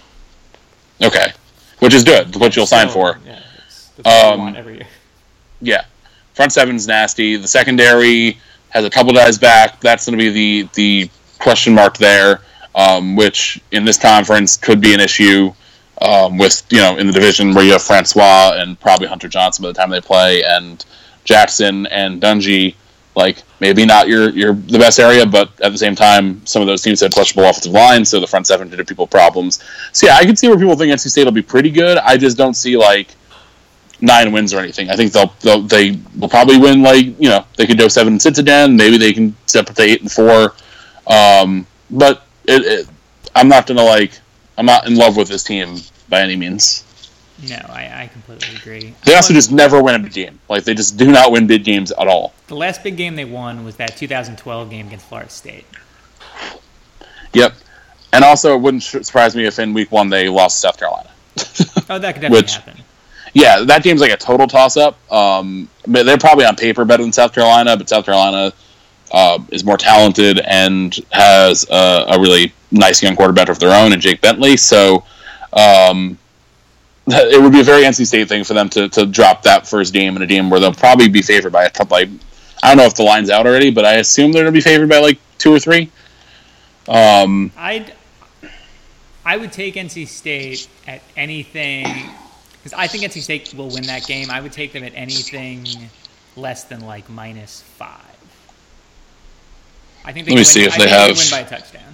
here. Okay, which is good. What you'll sign for. Yeah, that's, that's what um, I want every year. Yeah, front seven's nasty. The secondary has a couple guys back. That's going to be the the question mark there, um, which in this conference could be an issue um, with, you know, in the division where you have Francois and probably Hunter Johnson by the time they play, and Jackson and Dungy. Like, maybe not your, your the best area, but at the same time, some of those teams had questionable offensive lines, so the front seven did have people problems. So yeah, I can see where people think N C State will be pretty good. I just don't see like nine wins or anything. I think they'll, they'll they will probably win, like, you know, they could go seven and six again. Maybe they can step up to eight and four. Um, but it, it, I'm not gonna like I'm not in love with this team by any means. No, I, I completely agree. They also just never win a big game. Like, they just do not win big games at all. The last big game they won was that two thousand twelve game against Florida State. Yep. And also, it wouldn't surprise me if in week one they lost to South Carolina. Oh, that could definitely Which, happen. Yeah, that game's like a total toss-up. Um, but they're probably on paper better than South Carolina, but South Carolina uh, is more talented and has a, a really nice young quarterback of their own in Jake Bentley. So um, it would be a very N C State thing for them to, to drop that first game in a game where they'll probably be favored by a couple. Like, I don't know if the line's out already, but I assume they're going to be favored by like two or three. Um, I'd I would take N C State at anything, because I think N C State will win that game. I would take them at anything less than like minus five. I think they Let me can see win, if I they think have. They win by a touchdown.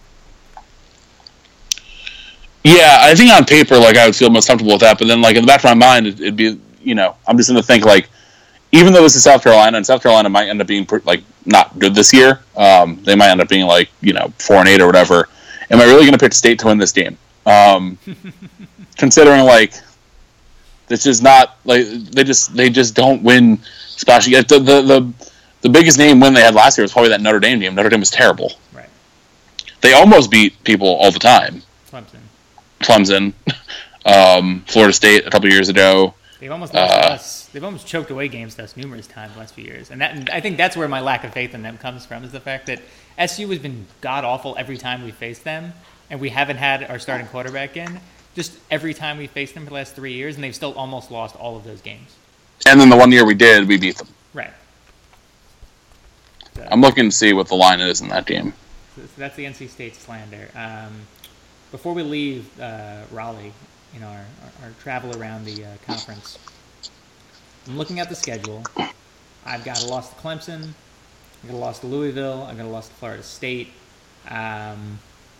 Yeah, I think on paper, like, I would feel most comfortable with that. But then, like, in the back of my mind, it, it'd be, you know, I'm just going to think, like, even though this is South Carolina, and South Carolina might end up being, like, not good this year. Um, they might end up being, like, you know, four and eight or whatever. Am I really going to pick State to win this game? Um, considering, like, this is not, like, they just they just don't win splashy. The, the, the, the biggest name win they had last year was probably that Notre Dame game. Notre Dame was terrible. Right. They almost beat people all the time. Clemson. Clemson, um, Florida State a couple years ago. They've almost lost Uh, us. They've almost choked away games to us numerous times the last few years, and that and I think that's where my lack of faith in them comes from, is the fact that S U has been god awful every time we faced them, and we haven't had our starting quarterback in. Just every time we faced them for the last three years, and they've still almost lost all of those games. And then the one year we did, we beat them. Right. So, I'm looking to see what the line is in that game. so that's the N C State slander. Um, before we leave uh, Raleigh, in our, our, our travel around the uh, conference, I'm looking at the schedule. I've got a loss to Clemson. I've got a loss to Louisville. I've got a loss to Florida State. Um,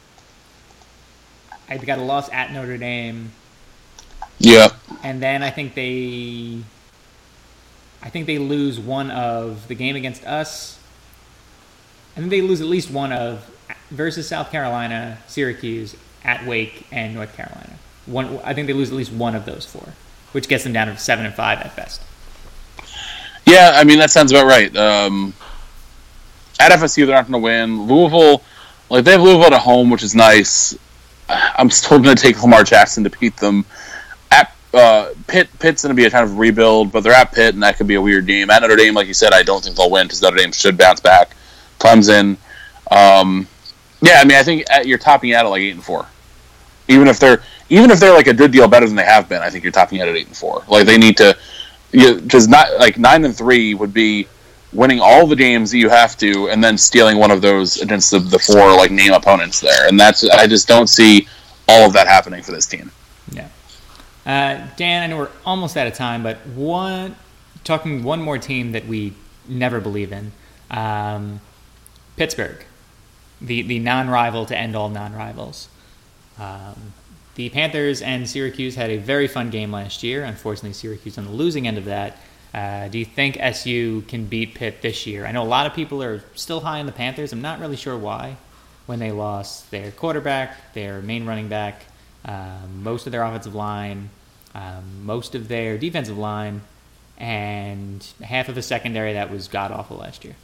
I've got a loss at Notre Dame. Yep. And then I think they, I think they lose one of the game against us. I think they lose at least one of versus South Carolina, Syracuse, at Wake, and North Carolina. One, I think they lose at least one of those four, which gets them down to seven and five at best. Yeah, I mean, that sounds about right. Um, at F S U, they're not going to win. Louisville, like, they have Louisville at home, which is nice. I'm still going to take Lamar Jackson to beat them. At uh, Pitt, Pitt's going to be a kind of rebuild, but they're at Pitt, and that could be a weird game. At Notre Dame, like you said, I don't think they'll win because Notre Dame should bounce back. Clemson, um, yeah, I mean, I think at, you're topping out at like eight and four. Even if they're even if they're like a good deal better than they have been, I think you're topping out at eight and four. Like they need to, because not like nine and three would be winning all the games that you have to, and then stealing one of those against the, the four like name opponents there, and that's I just don't see all of that happening for this team. Yeah, uh, Dan, I know we're almost out of time, but one talking one more team that we never believe in, um, Pittsburgh, the the non-rival to end all non-rivals. Um, the Panthers and Syracuse had a very fun game last year. Unfortunately, Syracuse on the losing end of that. Uh, do you think S U can beat Pitt this year? I know a lot of people are still high on the Panthers. I'm not really sure why. When they lost their quarterback, their main running back, um, most of their offensive line, um, most of their defensive line, and half of the secondary that was god-awful last year.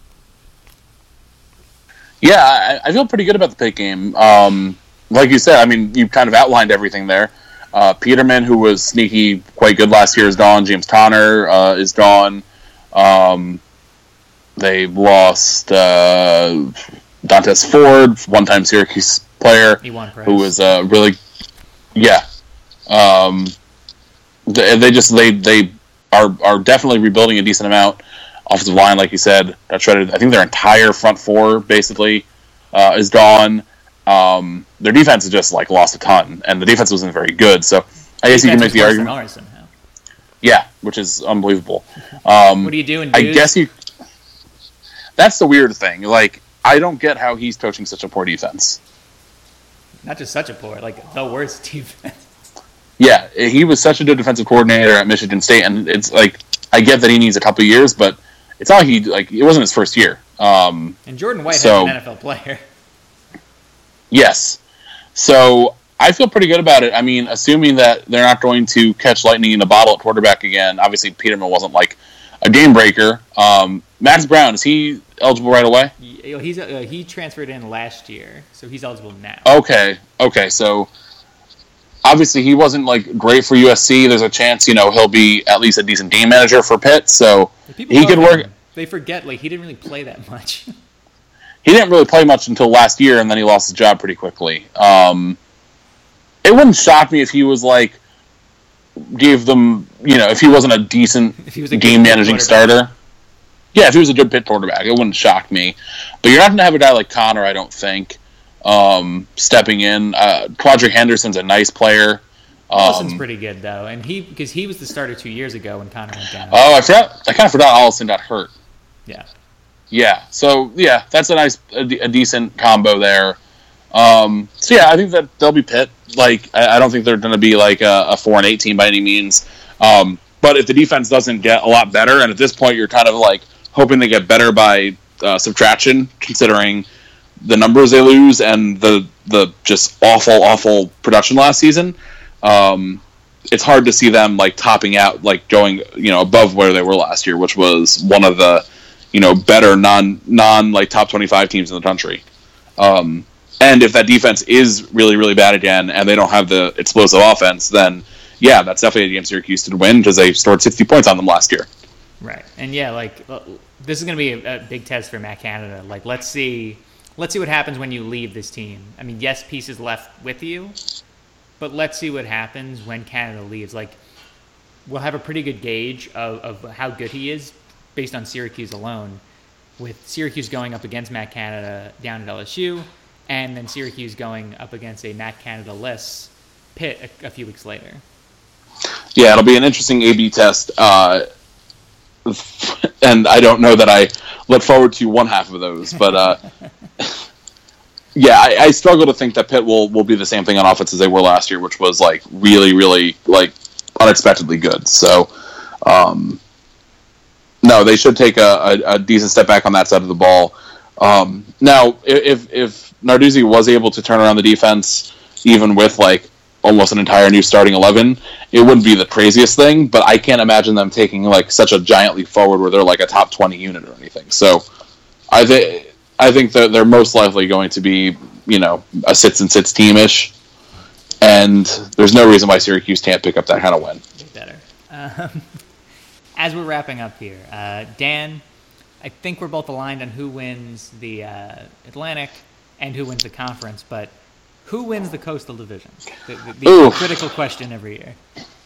Yeah, I, I feel pretty good about the Pitt game. Um, like you said, I mean, you kind of outlined everything there. Uh, Peterman, who was sneaky quite good last year, is gone. James Conner uh, is gone. Um, they lost uh, Dantes Ford, one-time Syracuse player, who was uh, really, yeah. Um, they, they just they they are are definitely rebuilding a decent amount. Offensive line, like you said, got shredded. I think their entire front four basically uh, is gone. Um, their defense has just like lost a ton, and the defense wasn't very good. So I guess you can make the argument. Ours somehow. Yeah, which is unbelievable. Um, what are you doing? I guess you. That's the weird thing. Like, I don't get how he's coaching such a poor defense. Not just such a poor, like the worst defense. Yeah, he was such a good defensive coordinator at Michigan State, and it's like I get that he needs a couple of years, but it's not like he like it wasn't his first year. Um, and Jordan White so, has an N F L player. Yes. So I feel pretty good about it. I mean, assuming that they're not going to catch lightning in a bottle at quarterback again. Obviously, Peterman wasn't like a game breaker. Um, Max Brown, is he eligible right away? He's uh, he transferred in last year, so he's eligible now. Okay. Okay. So obviously, he wasn't like great for U S C. There's a chance, you know, he'll be at least a decent game manager for Pitt. So he could work. Him. They forget like he didn't really play that much. He didn't really play much until last year, and then he lost his job pretty quickly. Um, it wouldn't shock me if he was like, gave them, you know, if he wasn't a decent he was a game managing starter. Yeah, if he was a good Pitt quarterback, it wouldn't shock me. But you're not going to have a guy like Connor, I don't think, um, stepping in. Uh, Quadric Henderson's a nice player. Um, Allison's pretty good though, and he because he was the starter two years ago when Connor went down. Oh, I forgot. I kind of forgot Allison got hurt. Yeah. Yeah, so yeah, that's a nice, a, a decent combo there. Um, so yeah, I think that they'll be Pitt. Like, I, I don't think they're going to be like a, a four and eight team by any means. Um, but if the defense doesn't get a lot better, and at this point you're kind of like hoping they get better by uh, subtraction, considering the numbers they lose and the the just awful, awful production last season. Um, it's hard to see them like topping out, like going, you know, above where they were last year, which was one of the, you know, better non non like top twenty-five teams in the country. Um, and if that defense is really really bad again, and they don't have the explosive offense, then yeah, that's definitely a game Syracuse to win because they scored sixty points on them last year. Right, and yeah, like this is going to be a, a big test for Matt Canada. Like, let's see, let's see what happens when you leave this team. I mean, yes, pieces left with you, but let's see what happens when Canada leaves. Like, we'll have a pretty good gauge of, of how good he is based on Syracuse alone, with Syracuse going up against Matt Canada down at L S U, and then Syracuse going up against a Matt Canada-less Pitt a, a few weeks later. Yeah, it'll be an interesting A B test, uh, and I don't know that I look forward to one half of those, but uh, yeah, I, I struggle to think that Pitt will, will be the same thing on offense as they were last year, which was like really, really like unexpectedly good. So, um, no, they should take a, a, a decent step back on that side of the ball. Um, now, if if Narduzzi was able to turn around the defense, even with like almost an entire new starting eleven, it wouldn't be the craziest thing. But I can't imagine them taking like such a giant leap forward where they're like a top twenty unit or anything. So, I think I think that they're most likely going to be, you know, a sits and sits team-ish, and there's no reason why Syracuse can't pick up that kind of win. Better. Um, as we're wrapping up here, uh, Dan, I think we're both aligned on who wins the uh, Atlantic and who wins the conference, but Who wins the Coastal Division? The, the, the critical question every year.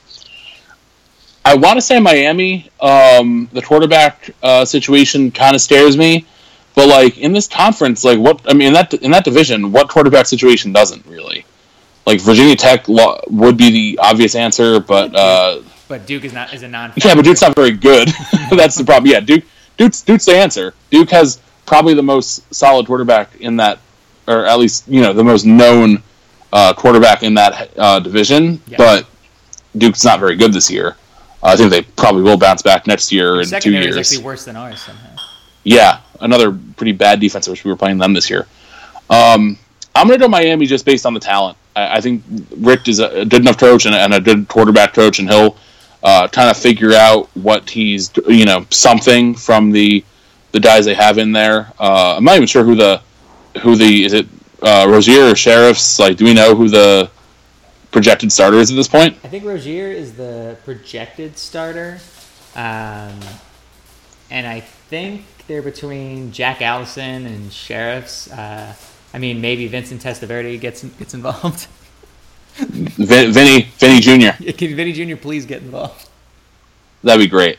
I want to say Miami. Um, the quarterback uh, situation kind of scares me, but like in this conference, like what I mean in that in that division, what quarterback situation doesn't really? Like Virginia Tech lo- would be the obvious answer, but uh, but Duke is not is a non. Yeah, but Duke's not very good. That's the problem. Yeah, Duke Duke's Duke's the answer. Duke has probably the most solid quarterback in that, or at least you know the most known uh, quarterback in that uh, division. Yeah. But Duke's not very good this year. Uh, I think they probably will bounce back next year in two years. Secondary is actually worse than ours somehow. Yeah, another pretty bad defense. I wish we were playing them this year. Um, I'm going to go Miami just based on the talent. I, I think Rick is a good enough coach and, and a good quarterback coach, and he'll uh, kind of figure out what he's, you know, something from the the guys they have in there. Uh, I'm not even sure who the who the is it uh, Rozier or Sheriffs. Like, do we know who the projected starter is at this point? I think Rozier is the projected starter, um, and I think they're between Jack Allison and Sheriffs. Uh, I mean, maybe Vincent Testaverde gets gets involved. Vin, Vinny, Vinny Junior Can Vinny Junior please get involved? That'd be great.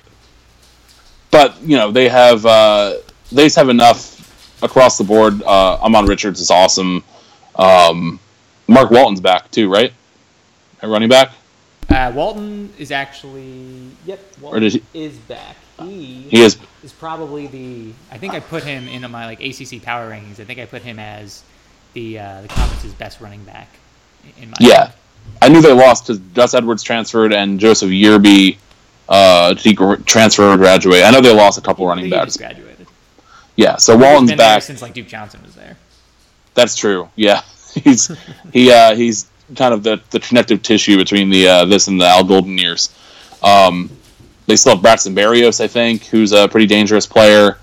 But you know, they have uh, they just have enough across the board. Uh, Amon Richards is awesome. Um, Mark Walton's back too, right? At running back. Uh, Walton is actually yep. Walton he, is back. He, he is is probably the. I think I put him in my like A C C power rankings. I think I put him as the uh, the conference's best running back. In my yeah, opinion. I knew they lost because Gus Edwards transferred and Joseph Yearby uh, he transferred or graduate. I know they lost a couple running he backs. Just graduated. Yeah, so Walton's been back there since like Duke Johnson was there. That's true. Yeah, he's he uh, he's kind of the, the connective tissue between the uh, this and the Al Golden years. Um, they still have Braxton Berrios, I think, who's a pretty dangerous player.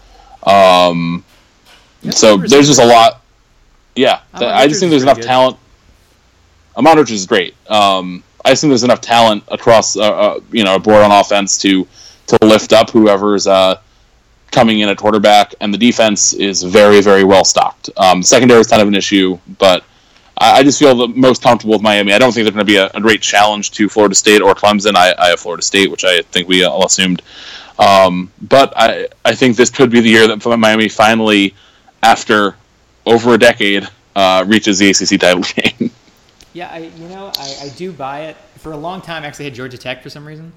Um, so there's just a lot. Yeah, th- I just think there's enough good. talent. Amon Richards is great. Um, I just think there's enough talent across, uh, uh, you know, a board on offense to to lift up whoever's uh, coming in at quarterback, and the defense is very, very well stocked. Um, secondary is kind of an issue, but I, I just feel the most comfortable with Miami. I don't think they're going to be a, a great challenge to Florida State or Clemson. I, I have Florida State, which I think we all assumed. Um, but I, I think this could be the year that Miami finally, after over a decade, uh, reaches the A C C title game. Yeah, I you know I, I do buy it. For a long time, I actually had Georgia Tech for some reason.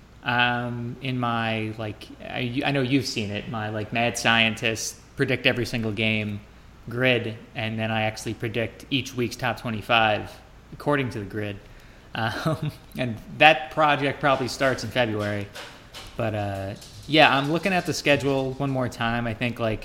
Um, in my like, I, I know you've seen it. My like mad scientist predict every single game grid, and then I actually predict each week's top twenty-five according to the grid. Um, and that project probably starts in February. But uh, yeah, I'm looking at the schedule one more time. I think like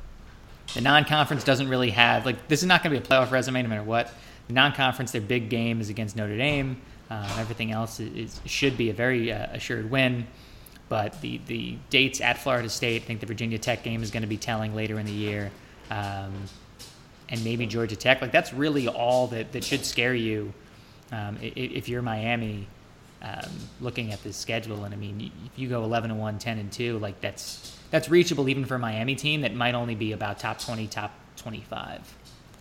the non-conference doesn't really have like this is not going to be a playoff resume no matter what. The non-conference, their big game is against Notre Dame. Uh, everything else is, is, should be a very uh, assured win. But the, the dates at Florida State, I think the Virginia Tech game is going to be telling later in the year. Um, and maybe Georgia Tech. Like that's really all that, that should scare you um, if, if you're Miami um, looking at this schedule. And I mean, if you go eleven and one, ten and two, like that's that's reachable even for a Miami team that might only be about top twenty, top twenty-five.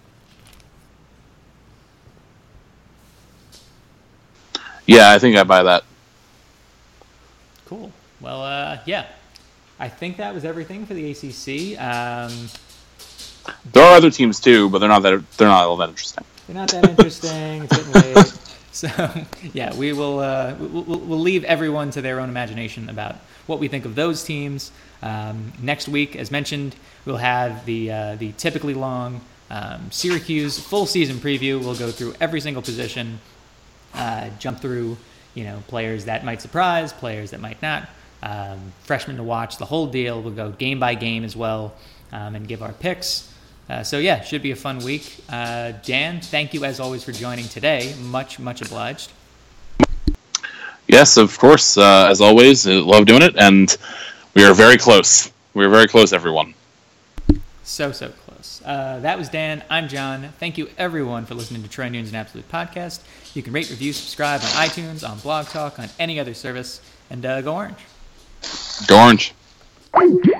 Yeah, I think I buy that. Cool. Well, uh, yeah. I think that was everything for the A C C. Um, there are other teams too, but they're not that they're not all that interesting. They're not that interesting. It's getting late. So, yeah, we will uh, we'll, we'll leave everyone to their own imagination about what we think of those teams. Um, next week, as mentioned, we'll have the uh, the typically long um, Syracuse full season preview. We'll go through every single position. Uh, jump through, you know, players that might surprise, players that might not, um, freshmen to watch, the whole deal. We'll go game by game as well um, and give our picks. Uh, so, yeah, should be a fun week. Uh, Dan, thank you as always for joining today. Much, much obliged. Yes, of course. Uh, as always, I love doing it, and we are very close. We are very close, everyone. So, so close. Uh, that was Dan. I'm John. Thank you, everyone, for listening to Troy Nunes and Absolute Podcast. You can rate, review, subscribe on iTunes, on Blog Talk, on any other service, and uh, go Orange. Go Orange.